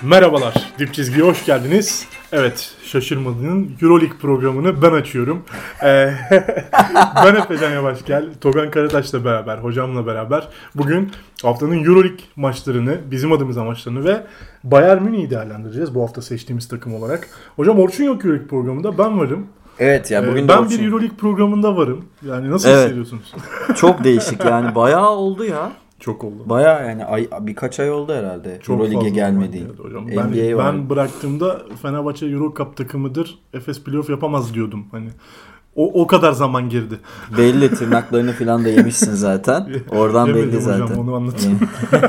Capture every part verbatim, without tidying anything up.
Merhabalar, Dip Çizgi'ye hoş geldiniz. Evet, şaşırmadığın Euroleague programını ben açıyorum. Ee, ben Efecan Yavaşgel, Togan Karataş'la beraber, hocamla beraber bugün haftanın Euroleague maçlarını, bizim adımıza maçlarını ve Bayern Münih'i değerlendireceğiz bu hafta seçtiğimiz takım olarak. Hocam Orçun yok Euroleague programında, ben varım. Evet ya bugün ee, de ben Orçun. bir Euroleague programında varım. Yani nasıl Evet. hissediyorsunuz? Çok değişik yani, bayağı oldu ya. Çok oldu. Bayağı yani ay, birkaç ay oldu herhalde. Çok Euroleague'e gelmediği. Hocam. N Ben, B A var. ben bıraktığımda Fenerbahçe Euro Cup takımıdır. Efes playoff yapamaz diyordum. Hani o o kadar zaman girdi. Belli, tırnaklarını falan da yemişsin zaten. Oradan Yemedim belli hocam, zaten. onu anlatayım.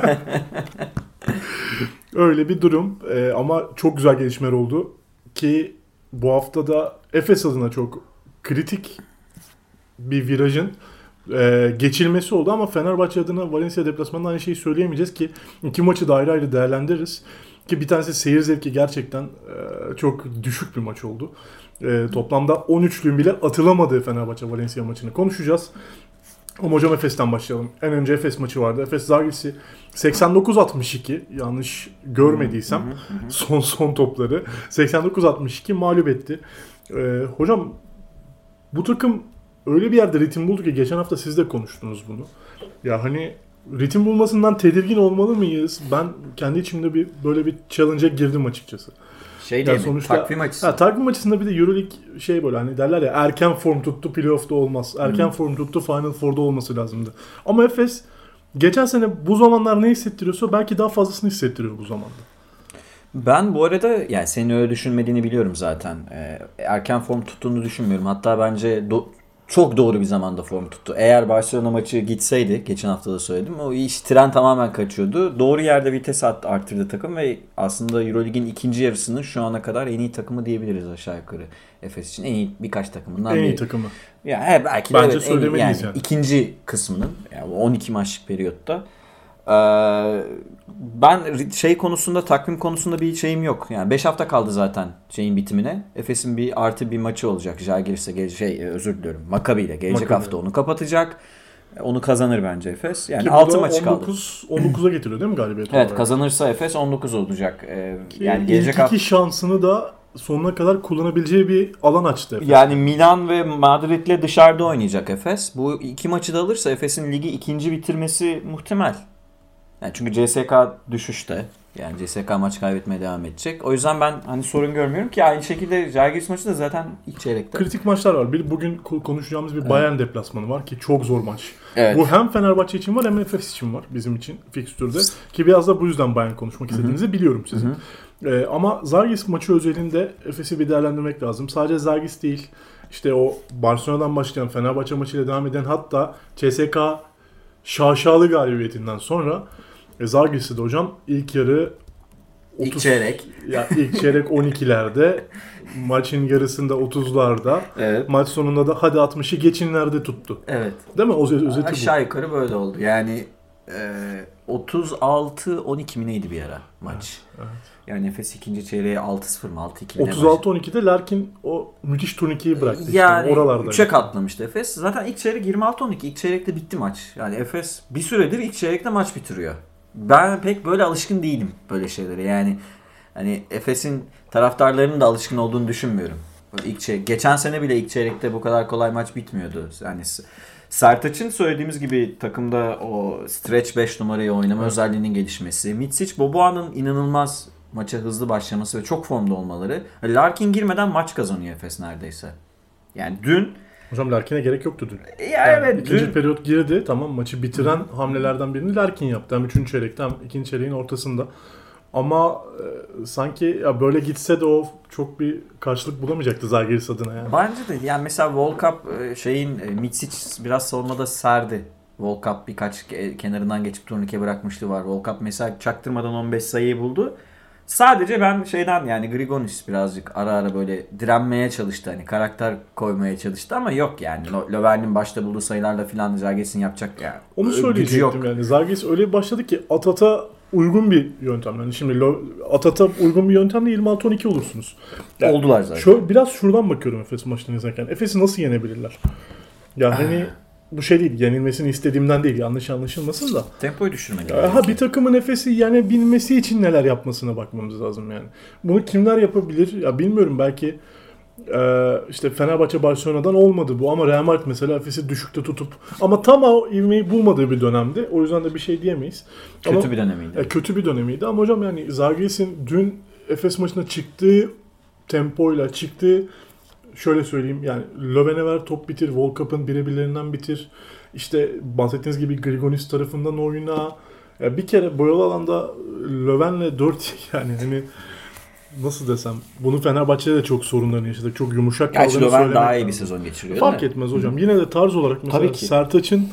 Öyle bir durum ee, ama çok güzel gelişmeler oldu ki bu hafta da Efes adına çok kritik bir virajın Ee, geçilmesi oldu ama Fenerbahçe adına Valencia deplasmanında aynı şeyi söyleyemeyeceğiz ki iki maçı da ayrı ayrı değerlendiririz ki bir tanesi seyir zevki gerçekten e, çok düşük bir maç oldu. E, toplamda on üçlüğün bile atılamadığı Fenerbahçe Valencia maçını konuşacağız. Ama hocam Efes'ten başlayalım. En önce Efes maçı vardı. Efes Zalgiris'i seksen dokuz altmış iki, yanlış görmediysem son son topları seksen dokuz altmış iki mağlup etti. E, hocam bu takım öyle bir yerde ritim buldu ki geçen hafta siz de konuştunuz bunu. Ya hani ritim bulmasından tedirgin olmalı mıyız? Ben kendi içimde bir böyle bir challenge'a girdim açıkçası. Şey değil mi? Sonuçta, takvim açısı. Ha, takvim açısında bir de Euroleague şey böyle hani derler ya, erken form tuttu playoff'ta olmaz. Erken hmm. form tuttu Final Four'da olması lazımdı. Ama Efes geçen sene bu zamanlar ne hissettiriyorsa belki daha fazlasını hissettiriyor bu zamanda. Ben bu arada yani senin öyle düşünmediğini biliyorum zaten. Ee, erken form tuttuğunu düşünmüyorum. Hatta bence do- çok doğru bir zamanda form tuttu. Eğer Barcelona maçı gitseydi, geçen hafta da söyledim, o iş tren tamamen kaçıyordu. Doğru yerde vites arttırdı takım ve aslında Euroleague'in ikinci yarısının şu ana kadar en iyi takımı diyebiliriz aşağı yukarı. Efes için en iyi birkaç takımından biri. En iyi takımı. Ya yani belki de bence evet, söylemeliyiz yani, yani. İkinci kısmının yani on iki maçlık periyotta. Ee, ben şey konusunda, takvim konusunda bir şeyim yok. Yani beş hafta kaldı zaten şeyin bitimine. Efes'in bir artı bir maçı olacak. Žalgiris'e gelecek, şey özür diliyorum. Maccabi ile gelecek Maccabi. Hafta onu kapatacak. Onu kazanır bence Efes. Yani altı maçı kaldı. on dokuza getiriyor değil mi galibiyet Evet, olarak? Kazanırsa Efes on dokuz olacak. Ee, Ki yani ilk gelecek iki hafta şansını da sonuna kadar kullanabileceği bir alan açtı Efes. Yani Milan ve Madrid'le dışarıda oynayacak Efes. Bu iki maçı da alırsa Efes'in ligi ikinci bitirmesi muhtemel. Yani çünkü C S K düşüşte. Yani C S K maç kaybetmeye devam edecek. O yüzden ben hani sorun görmüyorum ki aynı şekilde Žalgiris maçı da zaten ilk çeyrekte. Kritik maçlar var. Bir, bugün konuşacağımız bir evet. Bayern deplasmanı var ki çok zor maç. Evet. Bu hem Fenerbahçe için var hem Efes için var bizim için fikstürde. Ki biraz da bu yüzden Bayern konuşmak istediğinizi Hı-hı. biliyorum sizin. Ee, ama Žalgiris maçı özelinde Efes'i bir değerlendirmek lazım. Sadece Žalgiris değil. İşte o Barcelona'dan başlayan Fenerbahçe maçıyla devam eden hatta C S K şaşalı galibiyetinden sonra Žalgiris'i de hocam ilk yarı otuz, ilk çeyrek. Ya ilk çeyrek on ikilerde, maçın yarısında otuzlarda, evet. Maç sonunda da hadi altmışı geçinlerde tuttu. Evet. Değil mi? O özeti bu. Aşağı yukarı böyle oldu. Yani e, otuz altı on iki mi neydi bir ara maç? Evet, evet. Yani Efes ikinci çeyreğe altı sıfır mı altı iki mi? otuz altı on ikide Larkin o müthiş turnikeyi bıraktı. Yani işte, oralarda. üçe katlamıştı Efes. Zaten ilk çeyrek yirmi altı on iki. İlk çeyrekte bitti maç. Yani Efes bir süredir ilk çeyrekte maç bitiriyor. Ben pek böyle alışkın değilim böyle şeylere. Yani hani Efes'in taraftarlarının da alışkın olduğunu düşünmüyorum. Böyle ilk çeyrek, geçen sene bile ilk çeyrekte bu kadar kolay maç bitmiyordu. Yani Sertaç'ın söylediğimiz gibi takımda o stretch beş numarayı oynama evet. özelliğinin gelişmesi, Mitsic, Boboa'nın inanılmaz maça hızlı başlaması ve çok formda olmaları. Larkin girmeden maç kazanıyor Efes neredeyse. Yani dün hocam Larkin'e gerek yoktu dün. Ya yani evet. İkinci dün... periyot girdi. Tamam, maçı bitiren Hı. hamlelerden birini Larkin yaptı. Hem üçüncü çeyrekte hem ikinci çeyreğin ortasında. Ama e, sanki ya böyle gitse de o çok bir karşılık bulamayacaktı Žalgiris adına yani. Bence de yani mesela Volkap şeyin Mitsic biraz savunmada serdi. Volkap birkaç kenarından geçip turnike bırakmıştı var. Volkap mesela çaktırmadan on beş sayıyı buldu. Sadece ben şeyden yani Grigonis birazcık ara ara böyle direnmeye çalıştı. Hani karakter koymaya çalıştı ama yok yani. Löwen'in başta bulduğu sayılarla filan Žalgiris'in yapacak yani. Onu söyleyecektim yani. Žalgiris öyle bir başladı ki Atat'a uygun bir yöntem. Yani şimdi Atat'a uygun bir yöntemle yirmi altı on iki olursunuz. Yani oldular zaten. Şöyle, biraz şuradan bakıyorum Efes maçını izlerken. Efes'i nasıl yenebilirler? Yani hani bu şey değil, yenilmesini istediğimden değil, yanlış anlaşılmasın da. Tempoyu düşürmek. Ha, bir takımın Efes'i yenebilmesi için neler yapmasına bakmamız lazım yani. Bunu kimler yapabilir? Ya bilmiyorum, belki e, işte Fenerbahçe Barcelona'dan olmadı bu ama Real Madrid mesela Efes'i düşükte tutup ama tam o ivmeyi bulmadığı bir dönemdi. O yüzden de bir şey diyemeyiz. Kötü ama, bir dönemiydi. E, kötü bir dönemiydi ama hocam yani Zalgiris'in dün Efes maçına çıktığı tempoyla çıktığı, şöyle söyleyeyim yani, Löwen'e top bitir, Volkap'ın birebirlerinden bitir. İşte bahsettiğiniz gibi Grigonis tarafından oyna. Ya bir kere boyalı alanda Löwen'le dört yani hani nasıl desem, bunu Fenerbahçe'de de çok sorunlarını yaşadık. Çok yumuşak kaldığını söylemek söylemek daha iyi lazım. bir sezon geçiriyor. Fark etmez hocam. Hı. Yine de tarz olarak mesela ki. Sertaç'ın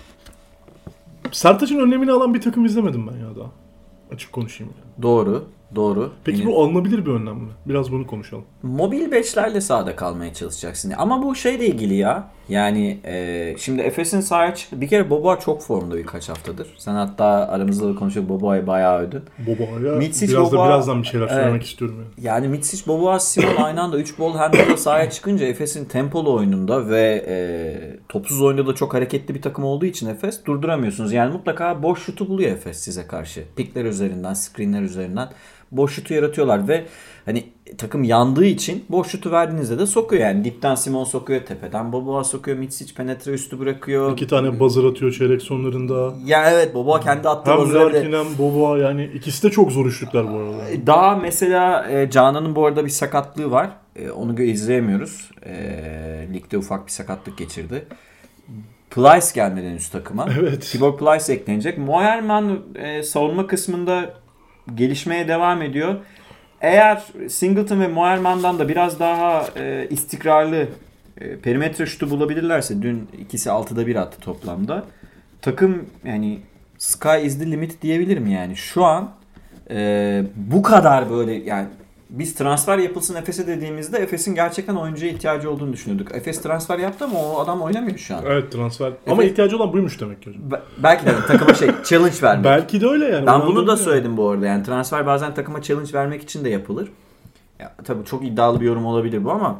Sertaç'ın önlemini alan bir takım izlemedim ben ya daha. Açık konuşayım yani. Doğru. Doğru. Peki Yine... bu alınabilir bir önlem mi? Biraz bunu konuşalım. Mobil beşlerle sahada kalmaya çalışacaksın. Ama bu şeyle ilgili ya. Yani e, şimdi Efes'in sahaya çıktı. Bir kere Boboa çok formda birkaç haftadır. Sen hatta aramızda da konuşup Boboa'yı bayağı övdün. Boboa'ya biraz Boboa, da birazdan bir şeyler evet, söylemek istiyorum yani. Yani Mitsic, Boboa, Simon aynı anda üç ball handle'la sahaya çıkınca Efes'in tempolu oyununda ve e, topsuz oyunda da çok hareketli bir takım olduğu için Efes durduramıyorsunuz. Yani mutlaka boş şutu buluyor Efes size karşı. Pikler üzerinden, screenler üzerinden boş şutu yaratıyorlar ve hani takım yandığı için boş şutu verdiğinizde de sokuyor yani. Dipten Simon sokuyor, tepeden Boboa sokuyor, Mitsic penetre üstü bırakıyor. İki tane buzzer atıyor çeyrek sonlarında. Ya evet, Boboa kendi attığı buzzer'ı. Hem Larkin hem Boboa, yani ikisi de çok zor üçlükler bu arada. Daha mesela e, Canan'ın bu arada bir sakatlığı var. E, onu izleyemiyoruz. E, ligde ufak bir sakatlık geçirdi. Plyce gelmeden üst takıma. Evet. Tibor Plyce eklenecek. Moerman e, savunma kısmında gelişmeye devam ediyor. Eğer Singleton ve Moerman'dan da biraz daha e, istikrarlı e, perimetre şutu bulabilirlerse, dün ikisi altıda bir attı toplamda. Takım yani sky is the limit diyebilirim yani. Şu an e, bu kadar böyle yani biz transfer yapılsın Efes'e dediğimizde Efes'in gerçekten oyuncuya ihtiyacı olduğunu düşünüyorduk. Efes transfer yaptı ama o adam oynamıyor şu an. Evet, transfer. Efes... Ama ihtiyacı olan buymuş demek ki hocam. Be- belki de takıma şey challenge vermek. Belki de öyle yani. Ben bunu da söyledim bu arada. Yani transfer bazen takıma challenge vermek için de yapılır. Ya, tabii çok iddialı bir yorum olabilir bu ama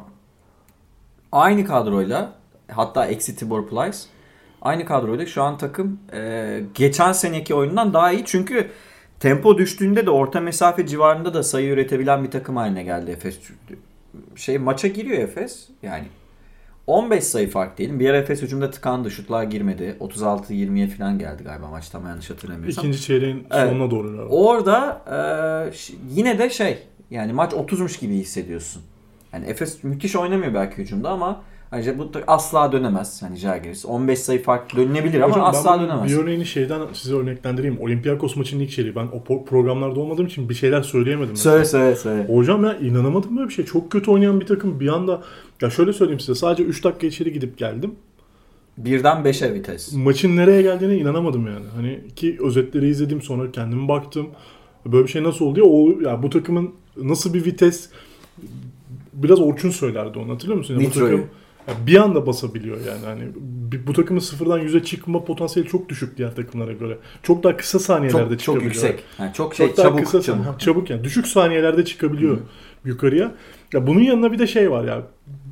aynı kadroyla, hatta eksi Tibor Plyce, aynı kadroyla şu an takım e, geçen seneki oyundan daha iyi. Çünkü tempo düştüğünde de orta mesafe civarında da sayı üretebilen bir takım haline geldi Efes. Şey, maça giriyor Efes. Yani on beş sayı fark diyelim. Bir ara Efes hücumda tıkandı. Şutlar girmedi. otuz altı yirmiye falan geldi galiba maç, tam yanlış hatırlamıyorsam. İkinci çeyreğin evet, sonuna doğru. Galiba. Orada e, yine de şey, yani maç otuzmuş gibi hissediyorsun. Yani Efes müthiş oynamıyor belki hücumda ama ayrıca bu asla dönemez. Hani Žalgiris on beş sayı fark dönülebilir ama hocam, asla dönemez. Bir örneğini şeyden size örneklendireyim. Olympiakos maçının ilk şeyi. Ben o programlarda olmadığım için bir şeyler söyleyemedim. Söyle söyle söyle. Hocam ya, inanamadım böyle bir şey. Çok kötü oynayan bir takım bir anda, ya şöyle söyleyeyim size, sadece üç dakika içeri gidip geldim. Birden beşe vites. Maçın nereye geldiğine inanamadım yani. Hani ki özetleri izledim, sonra kendime baktım. Böyle bir şey nasıl oldu ya, o ya bu takımın nasıl bir vites, biraz Orçun söylerdi onu, hatırlıyor musun? Ya, bu takım bir anda basabiliyor yani. Hani bu takımın sıfırdan yüze çıkma potansiyeli çok düşük diğer takımlara göre. Çok daha kısa saniyelerde çok, çıkabiliyor. Çok yüksek. Yani çok şey, çok çabuk, kısa, çabuk. Çabuk yani. Düşük saniyelerde çıkabiliyor Hı. yukarıya. Ya bunun yanına bir de şey var ya.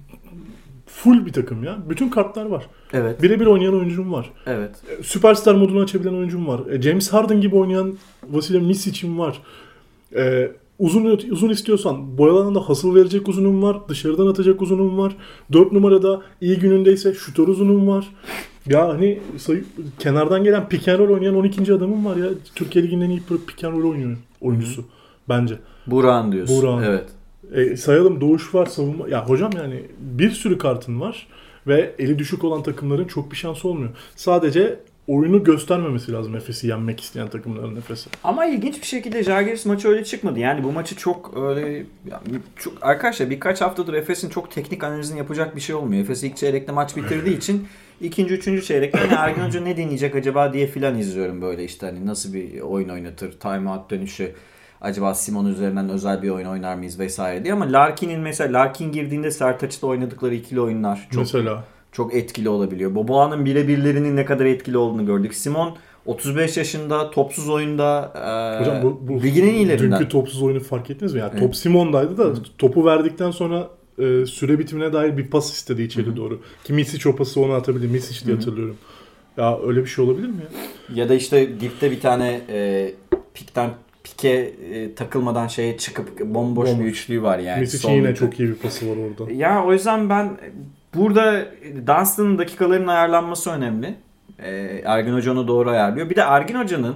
Full bir takım ya. Bütün kartlar var. Evet. Birebir oynayan oyuncum var. Evet. Süperstar modunu açabilen oyuncum var. James Harden gibi oynayan Vasilya Misic'im var. Ee, Uzun uzun istiyorsan boyalarında hasıl verecek uzunum var. Dışarıdan atacak uzunum var. dört numarada iyi günündeyse şutör uzunum var. Ya hani sayı, kenardan gelen pick and roll oynayan on ikinci adamım var ya. Türkiye Ligi'nin en iyi pick and roll oynuyor oyuncusu. Hı-hı. Bence. Burakhan diyorsun. Burakhan. Evet. E, sayalım, Doğuş var, savunma. Ya hocam yani bir sürü kartın var. Ve eli düşük olan takımların çok bir şansı olmuyor. Sadece oyunu göstermemesi lazım Efes'i yenmek isteyen takımların Efes'i. Ama ilginç bir şekilde Žalgiris maçı öyle çıkmadı. Yani bu maçı çok öyle yani çok, arkadaşlar birkaç haftadır Efes'in çok teknik analizini yapacak bir şey olmuyor. Efes ilk çeyrekte maç bitirdiği için ikinci, üçüncü çeyrekte hani Ergin Hoca ne deneyecek acaba diye filan izliyorum böyle, işte hani nasıl bir oyun oynatır, timeout dönüşü, acaba Simon üzerinden özel bir oyun oynar mıyız vesaire diye. Ama Larkin'in mesela Larkin girdiğinde Sertaç'la oynadıkları ikili oyunlar çok mesela çok etkili olabiliyor. Boboa'nın birebirlerinin ne kadar etkili olduğunu gördük. Simon otuz beş yaşında topsuz oyunda e, hocam bu, bu liginin iyilerinden. Dünkü topsuz oyunu fark ettiniz mi? Yani evet. Top Simon'daydı da topu verdikten sonra e, süre bitimine dair bir pas istedi içeri Hı-hı. doğru. Ki Misic o pası ona atabilir. Misic diye Hı-hı. hatırlıyorum. Ya öyle bir şey olabilir mi ya? Ya da işte dipte bir tane e, pikten pike e, takılmadan şeye çıkıp bomboş Bomboş. bir üçlüğü var yani. Misic'in yine çok iyi bir pası var orada. Ya o yüzden ben burada Dunstan'ın dakikalarının ayarlanması önemli. E, Ergin Hoca onu doğru ayarlıyor. Bir de Ergin Hoca'nın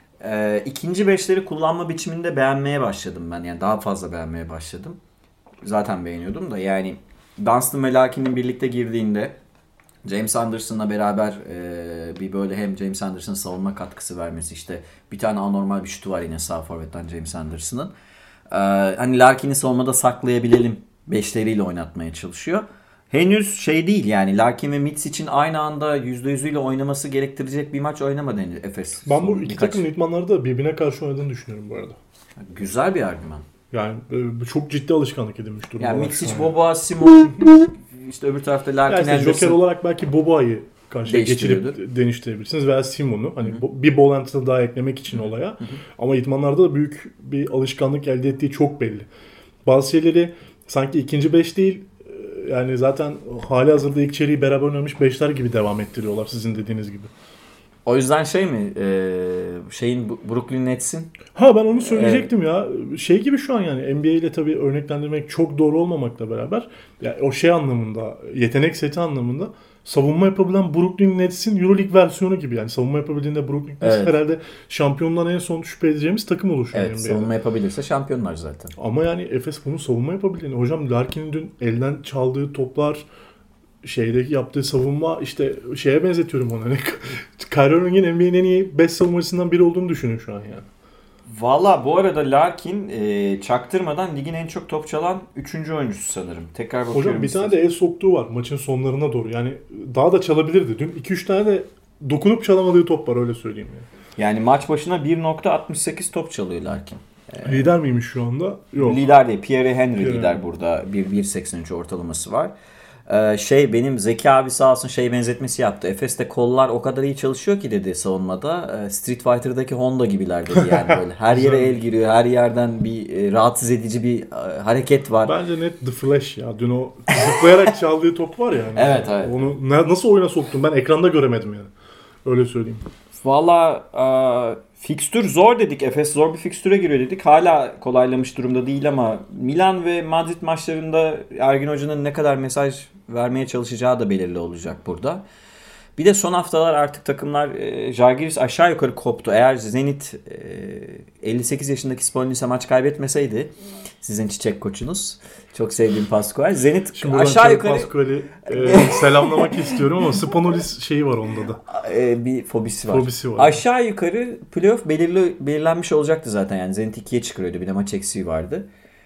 e, ikinci beşleri kullanma biçimini de beğenmeye başladım ben. Yani daha fazla beğenmeye başladım. Zaten beğeniyordum da yani Dunstan ve Larkin'in birlikte girdiğinde James Anderson'la beraber e, bir böyle hem James Anderson'ın savunma katkısı vermesi, işte bir tane anormal bir şutu var yine sağ forvetten James Anderson'ın. E, hani Larkin'i savunmada saklayabilelim beşleriyle oynatmaya çalışıyor. Henüz şey değil yani Larkin ve Mitsic'in aynı anda yüzde yüzüyle oynaması gerektirecek bir maç oynamadı Efes. Ben bu iki birkaç... takım idmanları da birbirine karşı oynadığını düşünüyorum bu arada. Güzel bir argüman. Yani e, çok ciddi alışkanlık edilmiş durumda. Yani Mitsic, Boba, Simon işte öbür tarafta Larkin, yani işte Anderson. Joker olarak belki Boba'yı karşıya geçirip değiştirebilirsiniz veya Simon'u hani Hı-hı. bir Bolant'ı daha eklemek için olaya. Hı-hı. Ama idmanlarda da büyük bir alışkanlık elde ettiği çok belli. Bazı şeyleri sanki ikinci beş değil yani zaten hali hazırda ilk çeyreği beraber oynamış beşler gibi devam ettiriyorlar sizin dediğiniz gibi. O yüzden şey mi ee, şeyin Brooklyn Nets'in? Ha ben onu söyleyecektim ee, ya. Şey gibi şu an yani N B A ile tabii örneklendirmek çok doğru olmamakla beraber yani o şey anlamında yetenek seti anlamında savunma yapabilen Brooklyn Nets'in EuroLeague versiyonu gibi yani savunma yapabildiğinde Brooklyn Nets evet. herhalde şampiyonluğun en son şüphe edeceğimiz takım oluşuyor. Evet, N B A'de. Savunma yapabilirse şampiyonlar zaten. Ama yani Efes bunu savunma yapabildiğini. Hocam Larkin'in dün elden çaldığı toplar şeydeki yaptığı savunma işte şeye benzetiyorum onu. Hani Kyrie Irving'in N B A'nin en iyi beş savunmacısından biri olduğunu düşünün şu an yani. Valla bu arada Larkin e, çaktırmadan ligin en çok top çalan üçüncü oyuncusu sanırım. Tekrar bakıyorum. Hocam bir tane de el soktuğu var maçın sonlarına doğru. Yani daha da çalabilirdi. Dün iki üç tane de dokunup çalamadığı top var öyle söyleyeyim yani. Yani maç başına bir nokta altmış sekiz top çalıyor Larkin. Ee, lider miymiş şu anda? Yok. Lider değil. Pierre Henry Pierre lider burada. bir virgül seksen üç ortalaması var. Ee, şey benim Zeki abi sağ olsun şey benzetmesi yaptı. Efes'te kollar o kadar iyi çalışıyor ki dedi savunmada. Ee, Street Fighter'daki Honda gibiler dedi yani böyle. Her yere el giriyor. Her yerden bir e, rahatsız edici bir e, hareket var. Bence net The Flash ya. Dün o zıplayarak çaldığı top var ya. Yani. Evet evet. Onu nasıl oyuna soktum ben ekranda göremedim yani. Öyle söyleyeyim. Valla e, fikstür zor dedik. Efes zor bir fikstüre giriyor dedik. Hala kolaylamış durumda değil ama Milan ve Madrid maçlarında Ergin Hoca'nın ne kadar mesaj vermeye çalışacağı da belirli olacak burada. Bir de son haftalar artık takımlar e, Žalgiris aşağı yukarı koptu. Eğer Zenit e, elli sekiz yaşındaki Spolinis'e maç kaybetmeseydi sizin çiçek koçunuz çok sevdiğim Pascual. Zenit şimdi aşağı yukarı Pascual'i e, selamlamak istiyorum ama Spolinis şeyi var onda da. E, bir fobisi var. Fobisi var. Aşağı yukarı playoff belirli belirlenmiş olacaktı zaten yani Zenit ikiye çıkıyordu. Bir de maç eksiği vardı.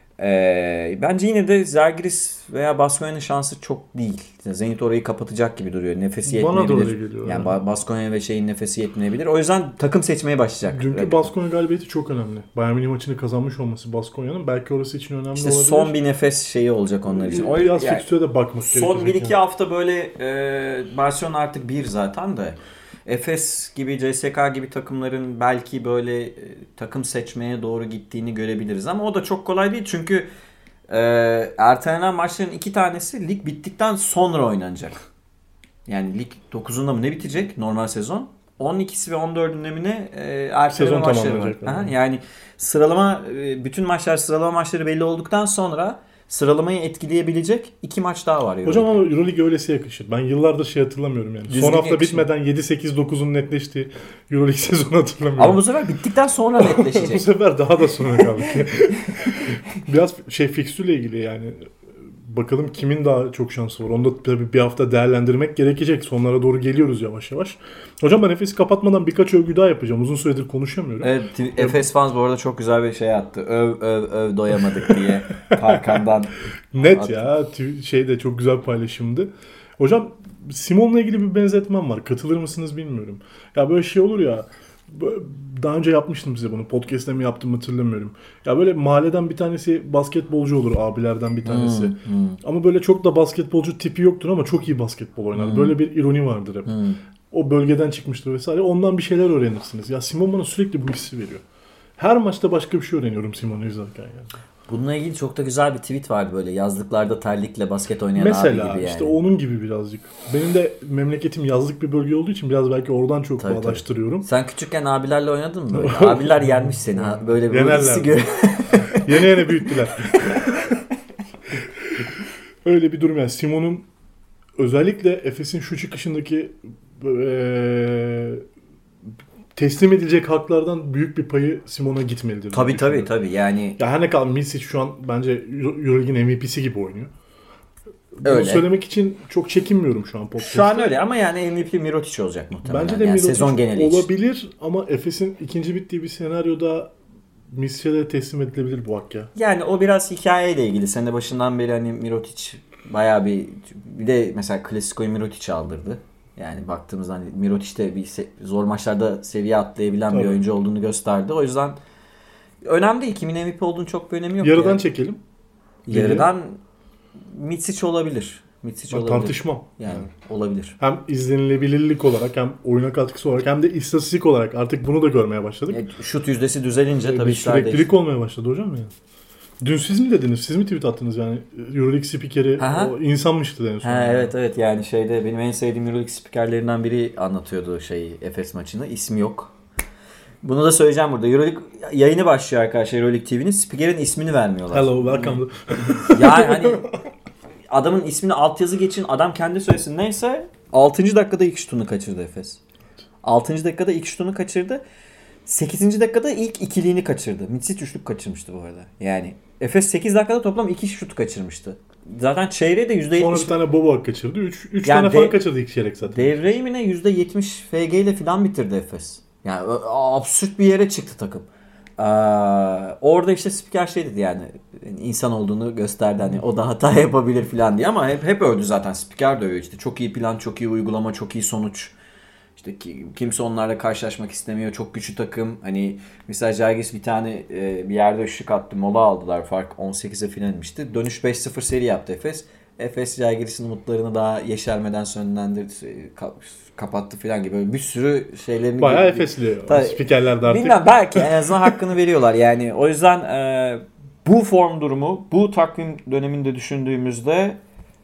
Ee, bence yine de Žalgiris veya Baskonya'nın şansı çok değil. Zenit orayı kapatacak gibi duruyor. Nefesi yetmeyebilir. Bana da öyle geliyor. Yani yani. Baskonya ve şeyin nefesi yetmeyebilir. O yüzden takım seçmeye başlayacak. Dünkü Baskonya galibiyeti çok önemli. Bayern Münih maçını kazanmış olması Baskonya'nın belki orası için önemli işte olabilir. İşte son bir nefes şeyi olacak onlar için. O biraz yani, fikstüre de bakmak gerekiyor. Son bir iki yani. hafta böyle e, Barcelona artık bir zaten de. Efes gibi, C S K A gibi takımların belki böyle e, takım seçmeye doğru gittiğini görebiliriz. Ama o da çok kolay değil çünkü e, ertelenen maçların iki tanesi lig bittikten sonra oynanacak. Yani lig dokuzunda mı ne bitecek normal sezon? on ikisi ve on dördünde mi ne e, erteleme maçları var. Yani. yani sıralama, e, bütün maçlar sıralama maçları belli olduktan sonra sıralamayı etkileyebilecek iki maç daha var. Hocam ama Euroleague öylesi yakışır. Ben yıllardır şey hatırlamıyorum yani. Düzgün son hafta yakışır. Bitmeden yedi sekiz dokuzun netleştiği Euroleague sezonu hatırlamıyorum. Ama bu sefer bittikten sonra netleşecek. Bu sefer daha da sonra kaldık. Biraz şey fikstürle ilgili yani. Bakalım kimin daha çok şansı var. Onu da tabii bir hafta değerlendirmek gerekecek. Sonlara doğru geliyoruz yavaş yavaş. Hocam ben Efes'i kapatmadan birkaç övgü daha yapacağım. Uzun süredir konuşamıyorum. Evet, Efes fans bu arada çok güzel bir şey attı. Öv öv öv doyamadık diye. Tarkan'dan. Net attı. Ya. Şey de çok güzel paylaşımdı. Hocam Simon'la ilgili bir benzetmem var. Katılır mısınız bilmiyorum. Ya böyle şey olur ya. Daha önce yapmıştım size bunu. Podcast'te mi yaptım hatırlamıyorum. Ya böyle mahalleden bir tanesi basketbolcu olur, abilerden bir tanesi. Hmm, hmm. Ama böyle çok da basketbolcu tipi yoktur ama çok iyi basketbol oynar. Hmm. Böyle bir ironi vardır hep. Hmm. O bölgeden çıkmıştır vesaire. Ondan bir şeyler öğrenirsiniz. Ya Simon bana sürekli bu hissi veriyor. Her maçta başka bir şey öğreniyorum Simon'u izlerken yani. Bununla ilgili çok da güzel bir tweet vardı böyle. Yazlıklarda terlikle basket oynayan Mesela, abi gibi yani. işte onun gibi birazcık. Benim de memleketim yazlık bir bölge olduğu için biraz belki oradan çok tabii, bağdaştırıyorum. Tabii. Sen küçükken abilerle oynadın mı? Böyle? Abiler yenmiş seni. Ha? Böyle bir hissi gör. Yene yene büyüttüler. Öyle bir durum yani. Simon'un özellikle Efes'in şu çıkışındaki ee, teslim edilecek haklardan büyük bir payı Simon'a gitmelidir. Tabii tabii tabii yani. Ya her ne kadar Misic şu an bence Euroleague'in M V P'si gibi oynuyor. Bunu öyle. söylemek için çok çekinmiyorum şu an podcast'ta. Şu an öyle ama yani M V P Mirotic olacak muhtemelen. Bence de yani Mirotic sezon geneli olabilir için. Ama Efes'in ikinci bittiği bir senaryoda Misic'e de teslim edilebilir bu hak ya. Yani o biraz hikayeyle ilgili. Sene başından beri hani Mirotic bayağı bir bir de mesela Klasiko'yu Mirotic aldırdı. Yani baktığımızda hani Mirotic de bir se- zor maçlarda seviye atlayabilen Tabii. bir oyuncu olduğunu gösterdi. O yüzden önemli değil. Kimin M V P olduğunu çok bir önemi yok. Yarıdan yani. çekelim. Yarıdan Micic olabilir. Micic olabilir. Tartışmam. Yani, yani olabilir. Hem izlenilebilirlik olarak hem oyuna katkısı olarak hem de istatistik olarak artık bunu da görmeye başladık. E, şut yüzdesi düzelince e, tabii işler değişti. Süreklilik olmaya başladı hocam yani. Dün siz mi dediniz? Siz mi tweet attınız yani? Euroleague spikeri o insanmıştı en son. Ha, evet evet yani şeyde benim en sevdiğim Euroleague spikerlerinden biri anlatıyordu şeyi Efes maçını. İsmi yok. Bunu da söyleyeceğim burada. Euroleague yayını başlıyor arkadaşlar Euroleague T V'nin. Spikerin ismini vermiyorlar. Hello, welcome. Yani hani adamın ismini altyazı geçin adam kendi söylesin neyse altıncı dakikada ilk şutunu kaçırdı Efes. altıncı dakikada ilk şutunu kaçırdı. sekizinci dakikada ilk ikiliğini kaçırdı. Micic üçlük kaçırmıştı bu arada. Yani Efes sekiz dakikada toplam iki şut kaçırmıştı. Zaten çeyreğe de yüzde yetmiş... Sonra bir tane Boba kaçırdı. üç yani tane falan kaçırdı ilk çeyrek zaten. Devreye mi ne yüzde yetmiş F G ile falan bitirdi Efes. Yani absürt bir yere çıktı takım. Ee, orada işte spiker şey dedi yani insan olduğunu gösterdi hani o da hata yapabilir falan diye ama hep hep övdü zaten spiker de övüyor işte çok iyi plan, çok iyi uygulama, çok iyi sonuç. İşte kimse onlarla karşılaşmak istemiyor. Çok güçlü takım. Hani mesela Žalgiris bir tane e, bir yerde ışık attı. Mola aldılar. Fark on sekize falan inmişti. Dönüş beş sıfır seri yaptı Efes. Efes Žalgiris'in umutlarını daha yeşermeden sönlendirdi. Kapattı falan gibi. Böyle bir sürü şeylerini... Bayağı Efesli spikerler de artık. Bilmem belki en azından hakkını veriyorlar. Yani o yüzden e, bu form durumu, bu takvim döneminde düşündüğümüzde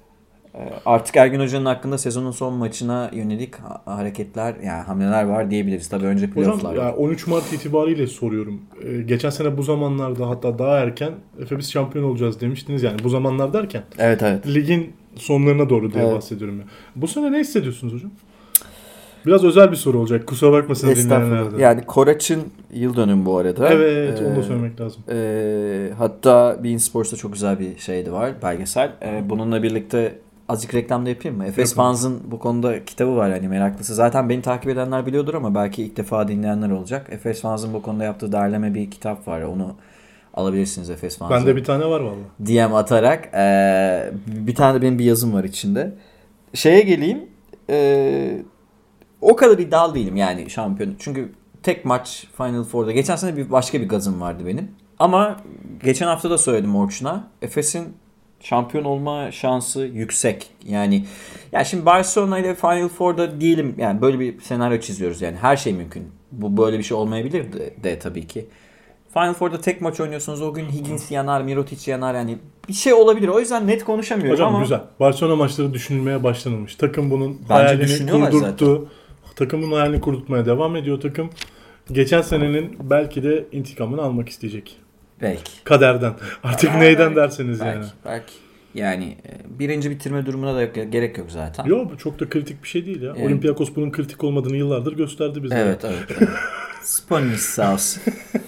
artık Ergin Hoca'nın hakkında sezonun son maçına yönelik hareketler yani hamleler var diyebiliriz. Tabii önce playoff'lar. Hocam ya on üç Mart itibariyle soruyorum. Ee, geçen sene bu zamanlarda hatta daha erken Efes şampiyon olacağız demiştiniz yani bu zamanlar derken. Evet evet. Ligin sonlarına doğru diye evet. bahsediyorum ya. Bu sene ne hissediyorsunuz hocam? Biraz özel bir soru olacak. Kusura bakmasın dinleyenler de. Yani Koraç'ın yıl dönümü bu arada. Evet, ee, onu da söylemek lazım. E, hatta Bein Sports'ta çok güzel bir şeydi var, belgesel. E, bununla birlikte azıcık reklam da yapayım mı? Efes Fans'ın bu konuda kitabı var hani meraklısı. Zaten beni takip edenler biliyordur ama belki ilk defa dinleyenler olacak. Efes Fans'ın bu konuda yaptığı derleme bir kitap var. Onu alabilirsiniz Efes Fans'ın. Bende bir tane var vallahi. D M atarak. E, bir tane de benim bir yazım var içinde. Şeye geleyim. E, o kadar iddialı değilim yani şampiyon. Çünkü tek maç Final Four'da. Geçen sene bir başka bir gazım vardı benim. Ama geçen hafta da söyledim Orçun'a. Efes'in şampiyon olma şansı yüksek. Yani ya şimdi Barcelona ile Final Four'da diyelim yani böyle bir senaryo çiziyoruz yani her şey mümkün. Bu böyle bir şey olmayabilir de, de tabii ki. Final Four'da tek maç oynuyorsunuz. O gün Higgins yanar, Mirotic yanar yani bir şey olabilir. O yüzden net konuşamıyorum Hocam, ama. Hocam güzel. Barcelona maçları düşünülmeye başlanılmış. Takım bunun Bence hayalini kurdurttu. Zaten. Takımın hayalini kurdurtmaya devam ediyor takım. Geçen senenin belki de intikamını almak isteyecek. Belki. Kaderden. Artık belki, neyden derseniz belki, yani. Belki. Yani birinci bitirme durumuna da gerek yok zaten. Yok çok da kritik bir şey değil ya. Evet. Olympiakos bunun kritik olmadığını yıllardır gösterdi bize. Evet evet. evet. Sponis sağ